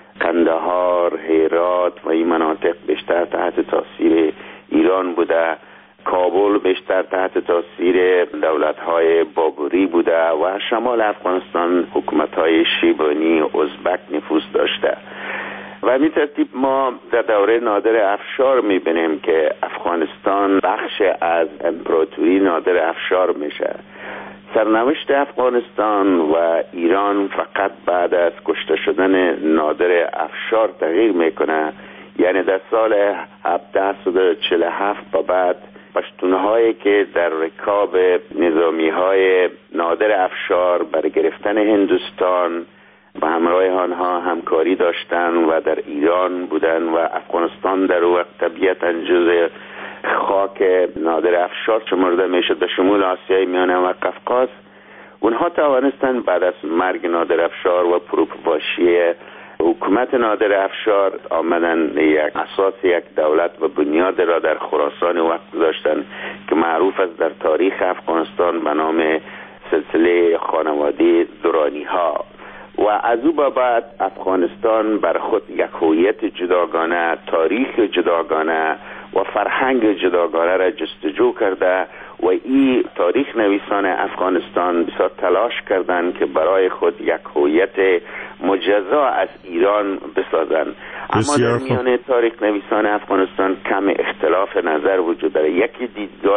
قندهار، هرات و این مناطق بیشتر تحت تاثیر ایران بوده. کابل بیشتر تحت تاثیر دولت‌های بابری بوده و شمال افغانستان حکومت‌های شیبانی ازبک نفوذ داشته. و همین ترتیب ما در دوره نادر افشار می‌بینیم که افغانستان بخش از امپراتوری نادر افشار میشه. سرنوشت افغانستان و ایران فقط بعد از کشته شدن نادر افشار تغییر میکنه. یعنی در سال هفده و چهل و هفت با بعد پشتونهایی که در رکاب نظامی های نادر افشار برای گرفتن هندوستان و همراه آنها همکاری داشتن و در ایران بودن و افغانستان در وقت طبیعتاً جزء خاک نادر افشار شمرده میشد به شمول آسیای میانه و قفقاز. اونها توانستن بعد از مرگ نادر افشار و پروپواشی حکومت نادر افشار آمدن یک اساس یک دولت و بنیاد را در خراسان وقت گذاشتن که معروف است در تاریخ افغانستان به نام سلسله خانواده درانی ها. و از او بعد افغانستان بر خود یک هویت جداگانه، تاریخ جداگانه و فرهنگ جداگانه را جستجو کرده و این تاریخ نویسان افغانستان بسیار تلاش کردند که برای خود یک هویت مجزا از ایران بسازند. اما در میان تاریخ نویسان افغانستان کم اختلاف نظر وجود داره. یکی دیدگاه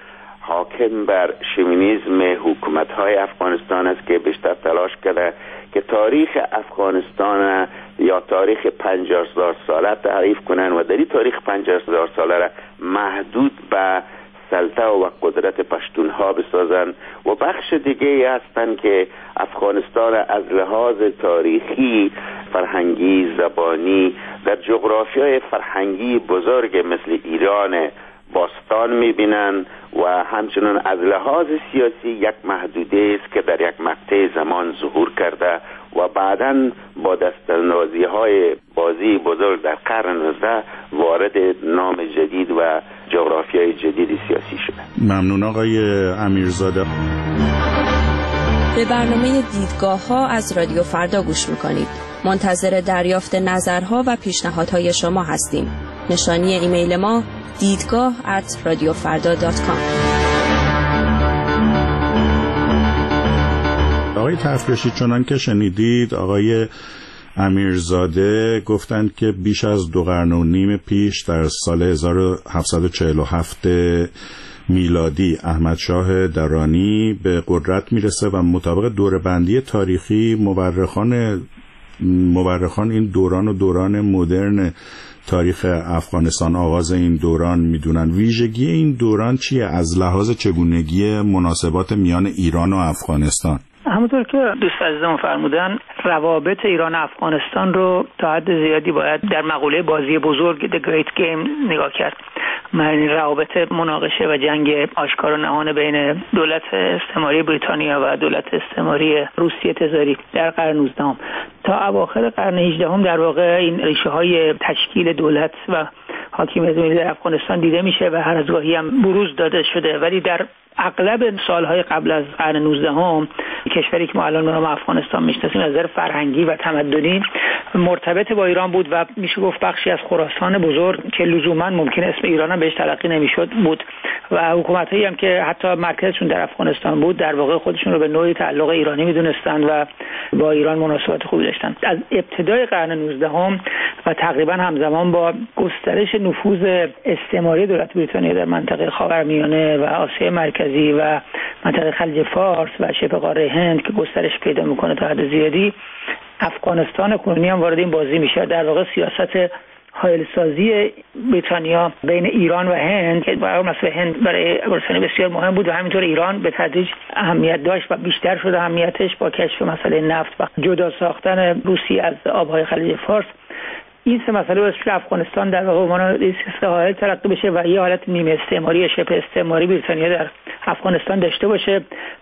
حاکم بر شوینیسم حکومت‌های افغانستان است که بیشتر تلاش کرده که تاریخ افغانستان یا تاریخ پنجاه هزار ساله تعریف کنن و در این تاریخ پنجاه هزار ساله را محدود به سلطه و قدرت پشتونها بسازن و بخش دیگه هستن که افغانستان از لحاظ تاریخی، فرهنگی، زبانی در جغرافیای فرهنگی بزرگ مثل ایران باستان میبینن و همچنان از لحاظ سیاسی یک محدوده است که در یک مقطع زمان ظهور کرده و بعداً با دستاندازی های بازی بزرگ در قرن نوزده وارد نام جدید و جغرافیای جدید سیاسی شده. ممنون آقای امیرزاده. به برنامه دیدگاه ها از رادیو فردا گوش میکنید. منتظر دریافت نظرها و پیشنهادهای شما هستیم. نشانی ایمیل ما دیدگاه ات رادیو فردا دات کام. آقای تفرشی، چنان که شنیدید آقای امیرزاده گفتند که بیش از دو قرن و نیم پیش در سال هزار و هفتصد و چهل و هفت میلادی احمد شاه درانی به قدرت میرسه و مطابق دوره‌بندی تاریخی مورخان مورخان این دوران و دوران مدرن تاریخ افغانستان، آغاز این دوران میدونن. ویژگی این دوران چیه از لحاظ چگونگی مناسبات میان ایران و افغانستان؟ همونطور که دوست عزیزم فرمودن، روابط ایران و افغانستان رو تا حد زیادی باید در مقوله بازی بزرگ The Great Game نگاه کرد. معنی روابط مناقشه و جنگ آشکار و نهان بین دولت استعماری بریتانیا و دولت استعماری روسیه تزاری در قرن نوزدهم تا اواخر قرن هجدهم در واقع این ریشه های تشکیل دولت و حاکمیت ملی در افغانستان دیده میشه و هر از گاهی هم بروز داده شده، ولی در اغلب سالهای قبل از قرن نوزدهم کشوری که ما الان به نام افغانستان میشناسیم از نظر فرهنگی و تمدنی مرتبط با ایران بود و میشه گفت بخشی از خراسان بزرگ که لزوما ممکن اسم ایران هم بهش تلقی نمیشد بود و حکومتایی هم که حتی مرکزشون در افغانستان بود در واقع خودشون رو به نوعی تعلق ایرانی میدونستند و با ایران مناسبات خوبی داشتند. از ابتدای قرن نوزدهم و تقریبا همزمان با گسترش نفوذ استعماری دولت بریتانیا در منطقه خاورمیانه و آسیا مرکزی و منطقه خلیج فارس و شبه قاره هند که گسترش پیدا میکنه تا حد زیادی، افغانستان کنونی هم وارد این بازی میشه. در واقع سیاست حائل سازی بریتانیا بین ایران و هند که برای مثلا هند برای بریتانیا بسیار مهم بود و همینطور ایران به تدریج اهمیت داشت و بیشتر شده اهمیتش با کشف مسئله نفت و جدا ساختن روسیه از آبهای خلیج فارس. این سه مسئله باعث شد افغانستان در واقع عنوان سیستم حائل تلقی بشه و یه حالت نیمه استعماری شبه استعماری بریتانیا در افغانستان داشته باشه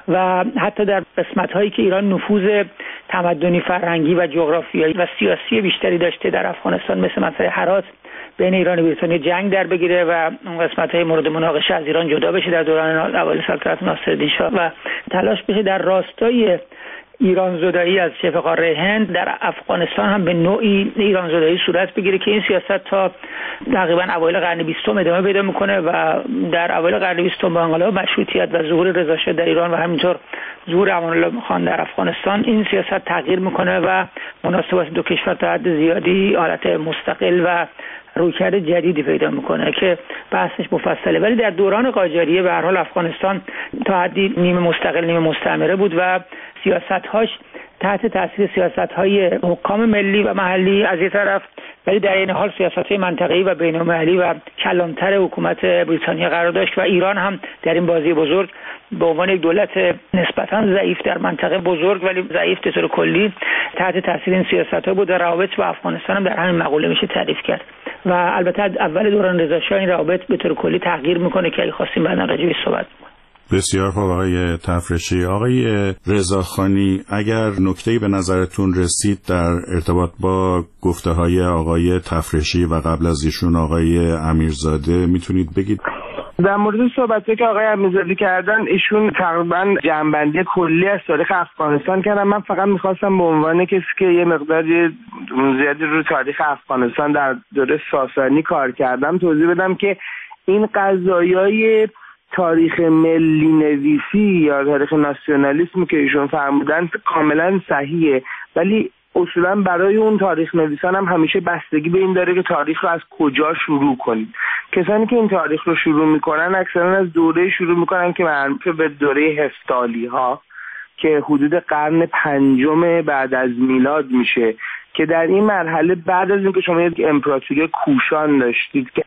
و حتی در قسمت‌هایی که ایران نفوذ تمدنی، فرهنگی و جغرافیایی و سیاسی بیشتری داشته در افغانستان مثل مسئله هرات بین ایران و بریتانیا جنگ در بگیره و اون قسمت‌های مورد مناقشه از ایران جدا بشه در دوران اوایل سلطنت ناصرالدین شاه و تلاش بشه در راستای ایران زدایی از شبه قاره هند در افغانستان هم به نوعی ایران زدایی صورت بگیره که این سیاست تا تقریبا اوایل قرن بیستم ادامه پیدا میکنه و در اوایل قرن بیستم با انقلاب مشروطیت و ظهور رضا شاه در ایران و همینطور ظهور امان الله خان در افغانستان این سیاست تغییر میکنه و مناسبات دو کشور تا حد زیادی حالت مستقل و رویکرد جدیدی پیدا میکنه که بحثش مفصله. ولی در دوران قاجاریه به هر حال افغانستان تا حدی نیمه مستقل نیمه مستعمره بود و سیاست‌هاش تحت تاثیر سیاست‌های حکام ملی و محلی از یک طرف، ولی در این حال سیاست‌های منطقه‌ای و بین‌المللی و کلانتر حکومت بریتانیا قرار داشت و ایران هم در این بازی بزرگ به عنوان یک دولت نسبتاً ضعیف در منطقه بزرگ ولی ضعیف به طور کلی تحت تاثیر این سیاست‌ها بود و روابط با افغانستان هم در همین مقوله میشه تعریف کرد و البته اول دوران رضا شاه این روابط به طور کلی تغییر میکنه که اگه خواستیم بعداً راجع بهش صحبت کنیم. بسیار خوب آقای تفرشی. آقای رضاخانی، اگر نکته‌ای به نظرتون رسید در ارتباط با گفته‌های آقای تفرشی و قبل از ایشون آقای امیرزاده میتونید بگید؟ در مورد صحبتی که آقای امیرزاده کردن، ایشون تقریبا جنبندی کلی از تاریخ افغانستان کردن. من فقط میخواستم به عنوان کسی که یه مقداری زیادی روی تاریخ افغانستان در دوره ساسانی کار کردم توضیح بدم که این قضایای تاریخ ملی نویسی یا تاریخ ناسیونالیسم که ایشون فرمودن کاملا صحیحه، ولی اصولا برای اون تاریخ نویسان هم همیشه بستگی به این داره که تاریخ رو از کجا شروع کنید. کسانی که این تاریخ رو شروع میکنن اکثرا از دوره شروع میکنن که معروف به دوره هفتالی ها که حدود قرن پنجم بعد از میلاد میشه، که در این مرحله بعد از اینکه شما یک امپراتوری کوشان داشتید که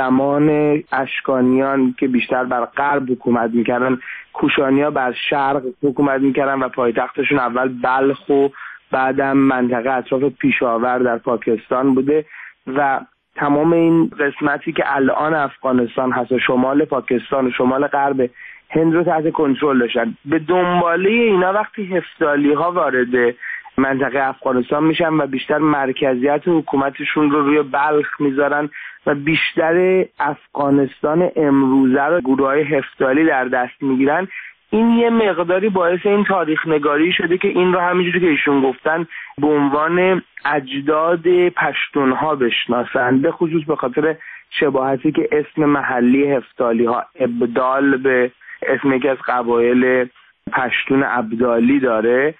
همزمان اشکانیان که بیشتر بر غرب حکومت میکردن، کوشانیا بر شرق حکومت میکردن و پایتختشون اول بلخ و بعدم منطقه اطراف پیشاور در پاکستان بوده و تمام این قسمتی که الان افغانستان هست و شمال پاکستان و شمال غرب هند رو تحت کنترل داشتن. به دنباله اینا وقتی هفتالی ها وارد منطقه افغانستان میشن و بیشتر مرکزیت حکومتشون رو روی بلخ میذارن و بیشتر افغانستان امروزه رو گروه‌های هفتالی در دست میگیرن، این یه مقداری باعث این تاریخ نگاری شده که این رو همینجوری که ایشون گفتن به عنوان اجداد پشتونها بشناسن، به خصوص به خاطر شباهتی که اسم محلی هفتالی ها ابدال به اسم یکی از قبایل پشتون ابدالی داره.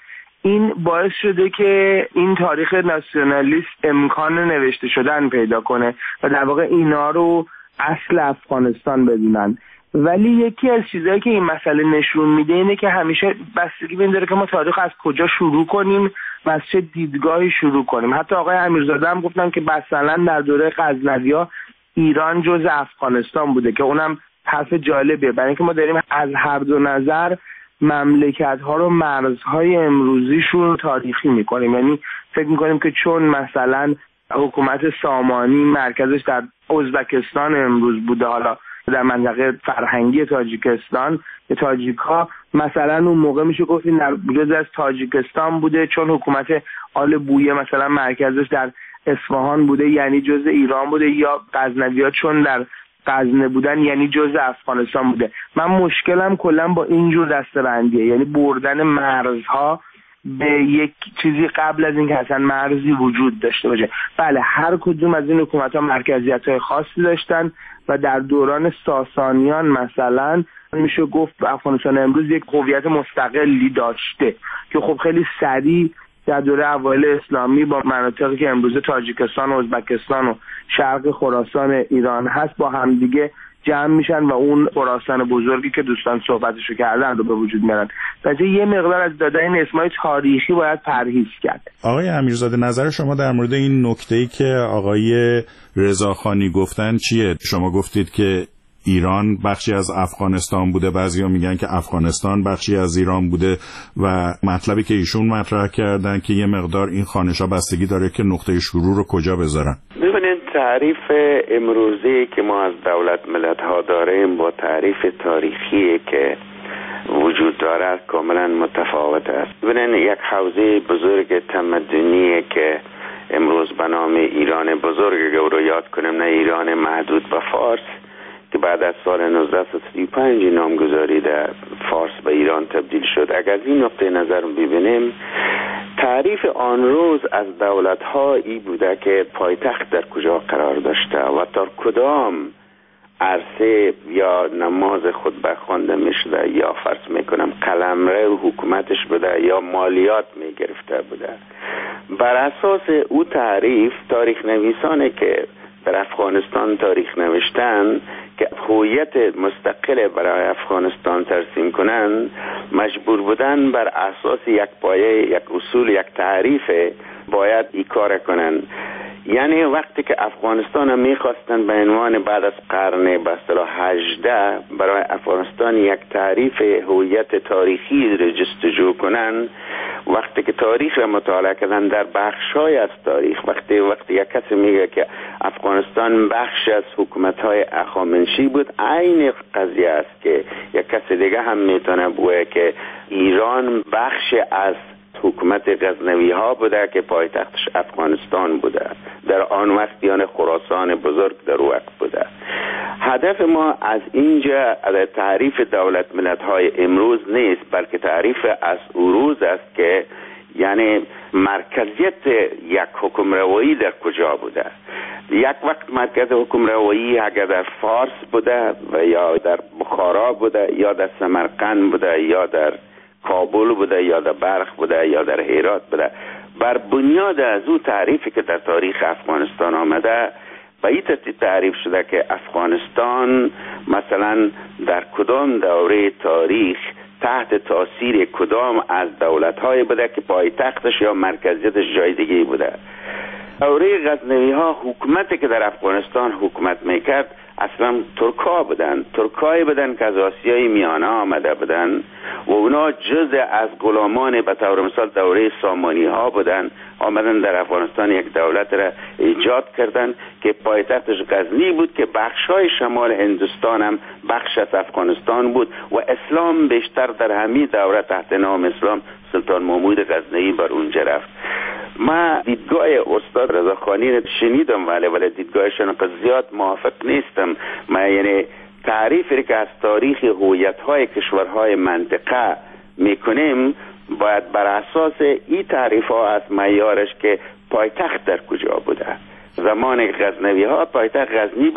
این باعث شده که این تاریخ ناسیونالیست امکان نوشته شدن پیدا کنه و در واقع اینا رو اصل افغانستان بدونن. ولی یکی از چیزایی که این مسئله نشون میده اینه که همیشه بستگی به این داره که ما تاریخ از کجا شروع کنیم و از چه دیدگاهی شروع کنیم. حتی آقای امیرزاده هم گفتن که مثلا در دوره غزنوی‌ها ایران جزء افغانستان بوده که اونم حرف جالبیه، برای اینکه ما داریم از هر دو نظر مملکت‌ها رو مرزهای امروزیشون تاریخی می‌کنیم. یعنی فکر می‌کنیم که چون مثلا حکومت سامانی مرکزش در ازبکستان امروز بوده، حالا در منطقه فرهنگی تاجیکستان، که تاجیک‌ها مثلا اون موقع میشه گفت این در جزء از تاجیکستان بوده، چون حکومت آل بویه مثلا مرکزش در اصفهان بوده یعنی جزء ایران بوده، یا غزنوی‌ها چون در غزنه بودن یعنی جزء افغانستان بوده. من مشکلم کلا با اینجور دسته‌بندیه، یعنی بردن مرزها به یک چیزی قبل از اینکه اصلا مرزی وجود داشته باشه. بله هر کدوم از این حکومت‌ها مرکزیت‌های خاصی داشتن و در دوران ساسانیان مثلا میشه گفت افغانستان امروز یک هویت مستقلی داشته که خب خیلی سریع در دوره اوایل اسلامی با مناطقی که امروز تاجیکستان و ازبکستان و شرق خراسان ایران هست با همدیگه جمع میشن و اون خراسان بزرگی که دوستان صحبتشو کردن رو به وجود میارن. پس یه مقدار از دادن این اسمای تاریخی باید پرهیز کرد. آقای امیرزاده نظر شما در مورد این نکته‌ای که آقای رضاخانی گفتن چیه؟ شما گفتید که ایران بخشی از افغانستان بوده، بعضیا میگن که افغانستان بخشی از ایران بوده و مطلبی که ایشون مطرح کردن که یه مقدار این خوانش‌ها بستگی داره که نقطه شروع رو کجا بذارن. ببینید تعریف امروزی که ما از دولت ملت ها داریم با تعریف تاریخی که وجود دارد کاملا متفاوت است. ببینید یک حوزه بزرگ تمدنی که امروز به نام ایران بزرگ رو یاد کنیم، نه ایران محدود به فارس که بعد از سال نوزده سی و پنج نامگذاری در فارس به ایران تبدیل شد. اگر از این نقطه نظر ببینیم تعریف آن روز از دولت‌ها ای بوده که پایتخت در کجا قرار داشته و تا کدام عرصه یا نماز خطبه خوانده میشده یا فرض میکنم قلمرو حکومتش بوده یا مالیات میگرفته بوده. بر اساس او تعریف تاریخ نویسانی که در افغانستان تاریخ نوشتن که هویت مستقل برای افغانستان ترسیم کنن مجبور بودن بر اساس یک پایه، یک اصول، یک تعریف باید ای کار کنن. یعنی وقتی که افغانستان هم میخواستن به عنوان بعد از قرن به اصطلاح هجده برای افغانستان یک تعریف هویت تاریخی را جستجو کنن، وقتی که تاریخ را مطالعه کردن در بخش‌های از تاریخ، وقتی وقتی یک کسی میگه که افغانستان بخش از حکومت‌های هخامنشی بود، عین قضیه است که یک کسی دیگه هم میتونه بگه که ایران بخش از حکومت غزنوی ها بوده که پایتختش افغانستان بوده، در آن وقت یعنی خراسان بزرگ در وقت بوده. هدف ما از اینجا از تعریف دولت ملت های امروز نیست، بلکه تعریف از اروز است که یعنی مرکزیت یک حکمروایی در کجا بوده. یک وقت مرکز حکمروایی اگر در فارس بوده و یا در بخارا بوده یا در سمرقند بوده یا در کابل بوده یا در بلخ بوده یا در هرات بوده، بر بنیاد از او تعریفی که در تاریخ افغانستان آمده به این ترتیب تعریف شده که افغانستان مثلا در کدام دوره تاریخ تحت تاثیر کدام از دولت‌های بوده که پایتختش یا مرکزیتش جای دیگه بوده. دوره غزنوی ها حکومتی که در افغانستان حکومت میکرد اصلا ترکا بودن، ترکایی بودن که از آسیای میانه آمده بودن و اونا جزء از غلامان به طور مثال دوره سامانی ها بودن، آمدن در افغانستان یک دولت را ایجاد کردن که پایتختش غزنی بود که بخشای شمال هندوستان هم بخش از افغانستان بود و اسلام بیشتر در همین دوره تحت نام اسلام سلطان محمود غزنوی بر اونجا رفت. ما دیدگاه استاد رضاخانی را شنیدم ولی ولی دیدگاهشان زیاد موافق نیستم. ما یعنی تعریفی که از تاریخ هویت‌های کشورهای منطقه میکنیم باید بر اساس این تعریف‌ها از معیارش که پایتخت در کجا بوده. زمان غزنوی ها پایتخت غزنی بوده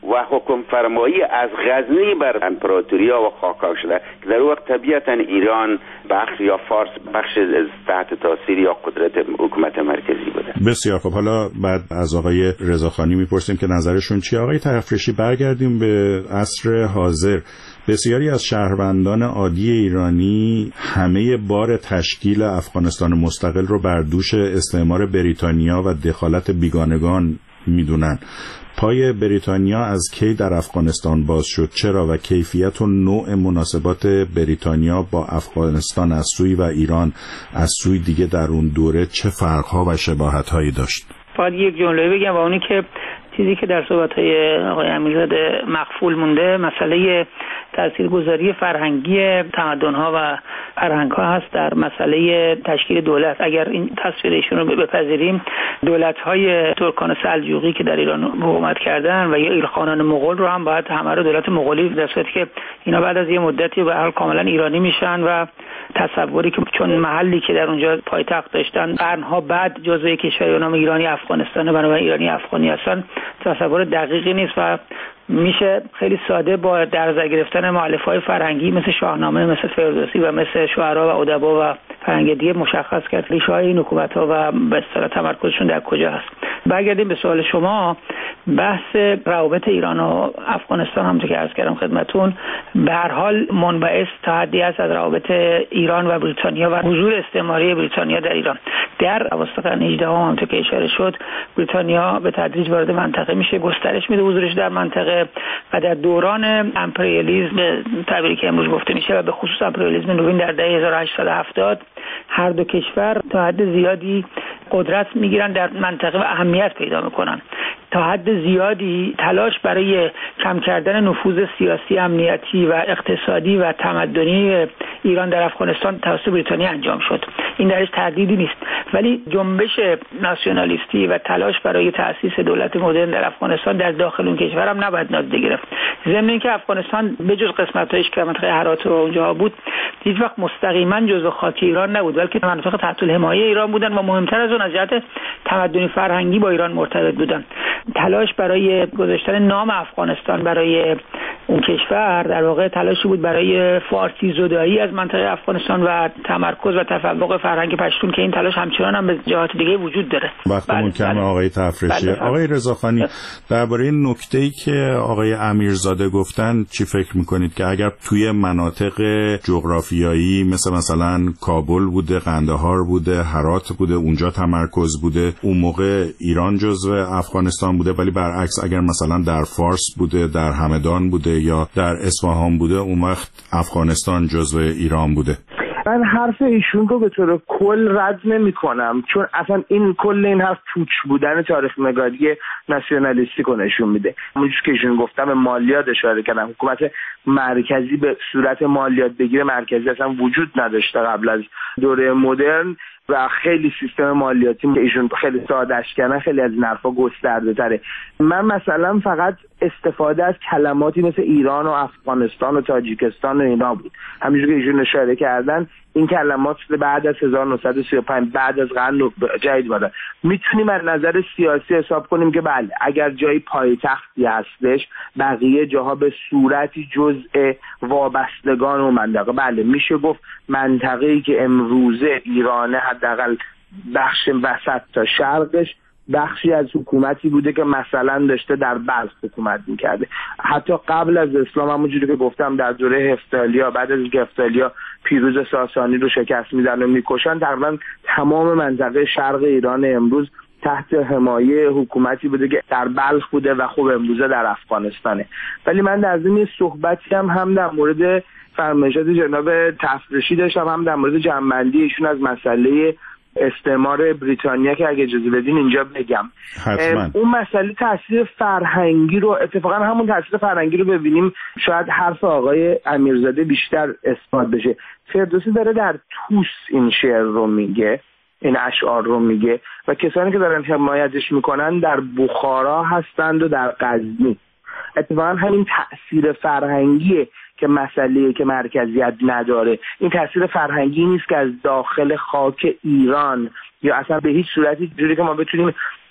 و حکم فرمایی از غزنی بر امپراتوریا و خاکا شده که در وقت طبیعتا ایران بخش یا فارس بخش تحت تاثیر یا قدرت حکومت مرکزی بوده. بسیار خب، حالا بعد از آقای رضاخانی میپرسیم که نظرشون چیه. آقای تفریشی، برگردیم به عصر حاضر. بسیاری از شهروندان عادی ایرانی همه بار تشکیل افغانستان مستقل رو بر دوش استعمار بریتانیا و دخالت بیگانگان میدونن. پای بریتانیا از کی در افغانستان باز شد؟ چرا؟ و کیفیت و نوع مناسبات بریتانیا با افغانستان از سوی و ایران از سوی دیگه در اون دوره چه فرق‌ها و شباهت‌هایی داشت؟ فقط یک جمله بگم و اونی که چیزی که در صحبت‌های آقای امیرزاده مخفول مونده، مسئله تاثیرگذاری فرهنگی تمدن‌ها و فرهنگ‌ها هست در مسئله تشکیل دولت. اگر این تصویر ایشون رو بپذیریم، دولت‌های ترکان سلجوقی که در ایران حکومت کردن و یا ایلخانان مغول رو هم باید همه رو دولت مغولی، در صورتی که اینا بعد از یه مدتی به هر حال کاملا ایرانی میشن و تصوری که چون محلی که در اونجا پایتخت داشتن قرن‌ها بعد جزء کشور به نام ایرانی افغانستان، بنابراین ایرانی افغانی هستن، تصور دقیقی نیست و میشه خیلی ساده با درزا گرفتن مؤلفه‌های فرهنگی مثل شاهنامه، مثل فردوسی و مثل شعرا و ادبا و فرهنگ دیگه مشخص کرد ریشه‌های این حکومت‌ها و به اصطلاح تمرکزشون در کجا هست. برگردیم به سوال شما. بحث روابط ایران و افغانستان همونطور که عرض کردم خدمتون به هر حال منبعث تا حدی است از روابط ایران و بریتانیا و حضور استعماری بریتانیا در ایران. در اواسط قرن هجدهم همونطور که اشاره شد، بریتانیا به تدریج وارد منطقه میشه، گسترش میده حضورش در منطقه و در دوران امپریالیسم به تعبیری که امروز گفته میشه و به خصوص امپریالیسم نوین در دهه هزار و هشتصد و هفتاد، هر دو کشور تا حد زیادی قدرت میگیرن در منطقه و اهمیت پیدا میکنن. تا حد زیادی تلاش برای کم کردن نفوذ سیاسی، امنیتی و اقتصادی و تمدنی ایران در افغانستان توسط بریتانیا انجام شد. این درش تردیدی نیست، ولی جنبش ناسیونالیستی و تلاش برای تأسیس دولت مدرن در افغانستان در داخل اون کشور هم نباید نادیده گرفت. ضمن اینکه افغانستان به جز قسمت‌هایش که منطقه هرات و اونجا بود، هیچ وقت مستقیما جزء خاک ایران نبود، بلکه مناطق تحت الحمایه ایران بودن و مهمتر از اون از جهت تمدنی فرهنگی با ایران مرتبط بودن. تلاش برای گذاشتن نام افغانستان برای اون کشور در واقع تلاشی بود برای فارسی زدایی از منطقه افغانستان و تمرکز و تفوق فرهنگ پشتون که این تلاش همچنان هم به جهات دیگه وجود داره. وقتمون کمه آقای تفریشی. بله آقای رضاخانی، درباره نکته‌ای که آقای امیرزاده گفتن چی فکر میکنید که اگر توی مناطق جغرافیایی مثل مثلا کابل بوده، قندهار بوده، هرات بوده، اونجا تمرکز بوده، اون موقع ایران جزو افغانستان بوده، ولی برعکس اگر مثلا در فارس بوده، در همدان بوده یا در اصفهان بوده، اون وقت افغانستان جزو ایران بوده؟ من حرف ایشون رو به طور کل رد نمی کنم، چون اصلا این کل این حرف پوچ بودن تاریخ نگاری ناسیونالیستی رو نشون میده. همونجوری که ایشون گفتم مالیات اشاره کردم، حکومت مرکزی به صورت مالیات بگیره مرکزی اصلا وجود نداشته قبل از دوره مدرن و خیلی سیستم مالیاتی که ایشون خیلی ساده‌اش کردن خیلی از این حرفا گسترده تره. من مثلا فقط استفاده از کلماتی مثل ایران و افغانستان و تاجیکستان و اینا بود. همینجوری که ایشون اشاره کردن این کلمات بعد از هزار و نهصد و سی و پنج بعد از قرن جدید بوده. میتونیم از نظر سیاسی حساب کنیم که بله اگر جایی پایتختی هستش بقیه جاها به صورتی جزء وابستگان و منطقه، بله میشه گفت منطقه‌ای که امروزه ایرانه حداقل بخش وسط تا شرقش بخشی از حکومتی بوده که مثلا داشته در بلخ حکومت میکرده. حتی قبل از اسلام همونجوری که گفتم در دوره هفتالیا، بعد از اینکه هفتالیا پیروز ساسانی رو شکست میدن و میکشن، تقریبا تمام منطقه شرق ایران امروز تحت حمایه حکومتی بوده که در بلخ بوده و خب امروزه در افغانستانه. ولی من در ضمن صحبتی هم هم در مورد فرمایشات جناب تفریشی داشتم، هم در مورد جنبندی ایشون از مسئله استعمار بریتانیا که اگه اجازه بدین اینجا بگم. حتما. اون مسئله تاثیر فرهنگی رو اتفاقا همون تاثیر فرهنگی رو ببینیم شاید حرف آقای امیرزاده بیشتر اثبات بشه. فردوسی داره در توس این شعر رو میگه، این اشعار رو میگه و کسانی که دارن حمایتش میکنن در بخارا هستند و در غزنی. اتفاقا همین تأثیر فرهنگیه که مسئله که مرکزیت نداره. این تأثیر فرهنگی نیست که از داخل خاک ایران یا اصلا به هیچ صورتی جوری که ما بتونیم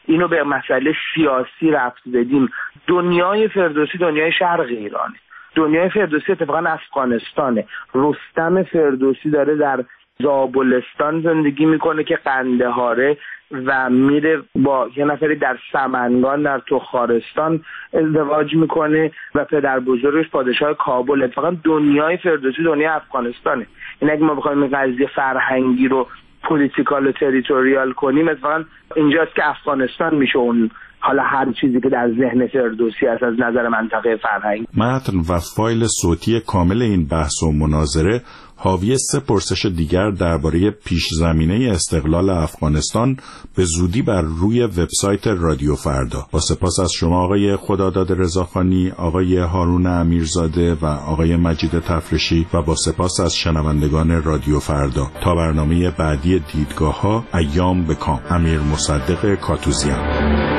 اینو به مسئله سیاسی ربط بدیم، دنیای فردوسی دنیای شرق ایرانه. دنیای فردوسی اتفاقا افغانستانه. رستم فردوسی داره در زابلستان زندگی میکنه که قندهاره و میره با یه نفری در سمنگان در تخارستان ازدواج میکنه و پدر بزرگش پادشاه کابل. اتفاقا دنیای فردوسی دنیای افغانستانه. این اگه ما بخوایم این قضیه فرهنگی رو پولیتیکال و تریتوریال کنیم، اتفاقا اینجاست که افغانستان میشه اون حالا هر چیزی که در ذهن فردوسی هست از نظر منطقه فرهنگ. متن و فایل صوتی کامل این بحث و مناظره حاوی سه پرسش دیگر درباره پیش زمینه استقلال افغانستان به زودی بر روی وبسایت رادیو فردا. با سپاس از شما آقای خداداد رضاخانی، آقای هارون امیرزاده و آقای مجید تفرشی و با سپاس از شنوندگان رادیو فردا. تا برنامه بعدی دیدگاه‌ها، ایام به کام. امیر مصدق کاتوزیان.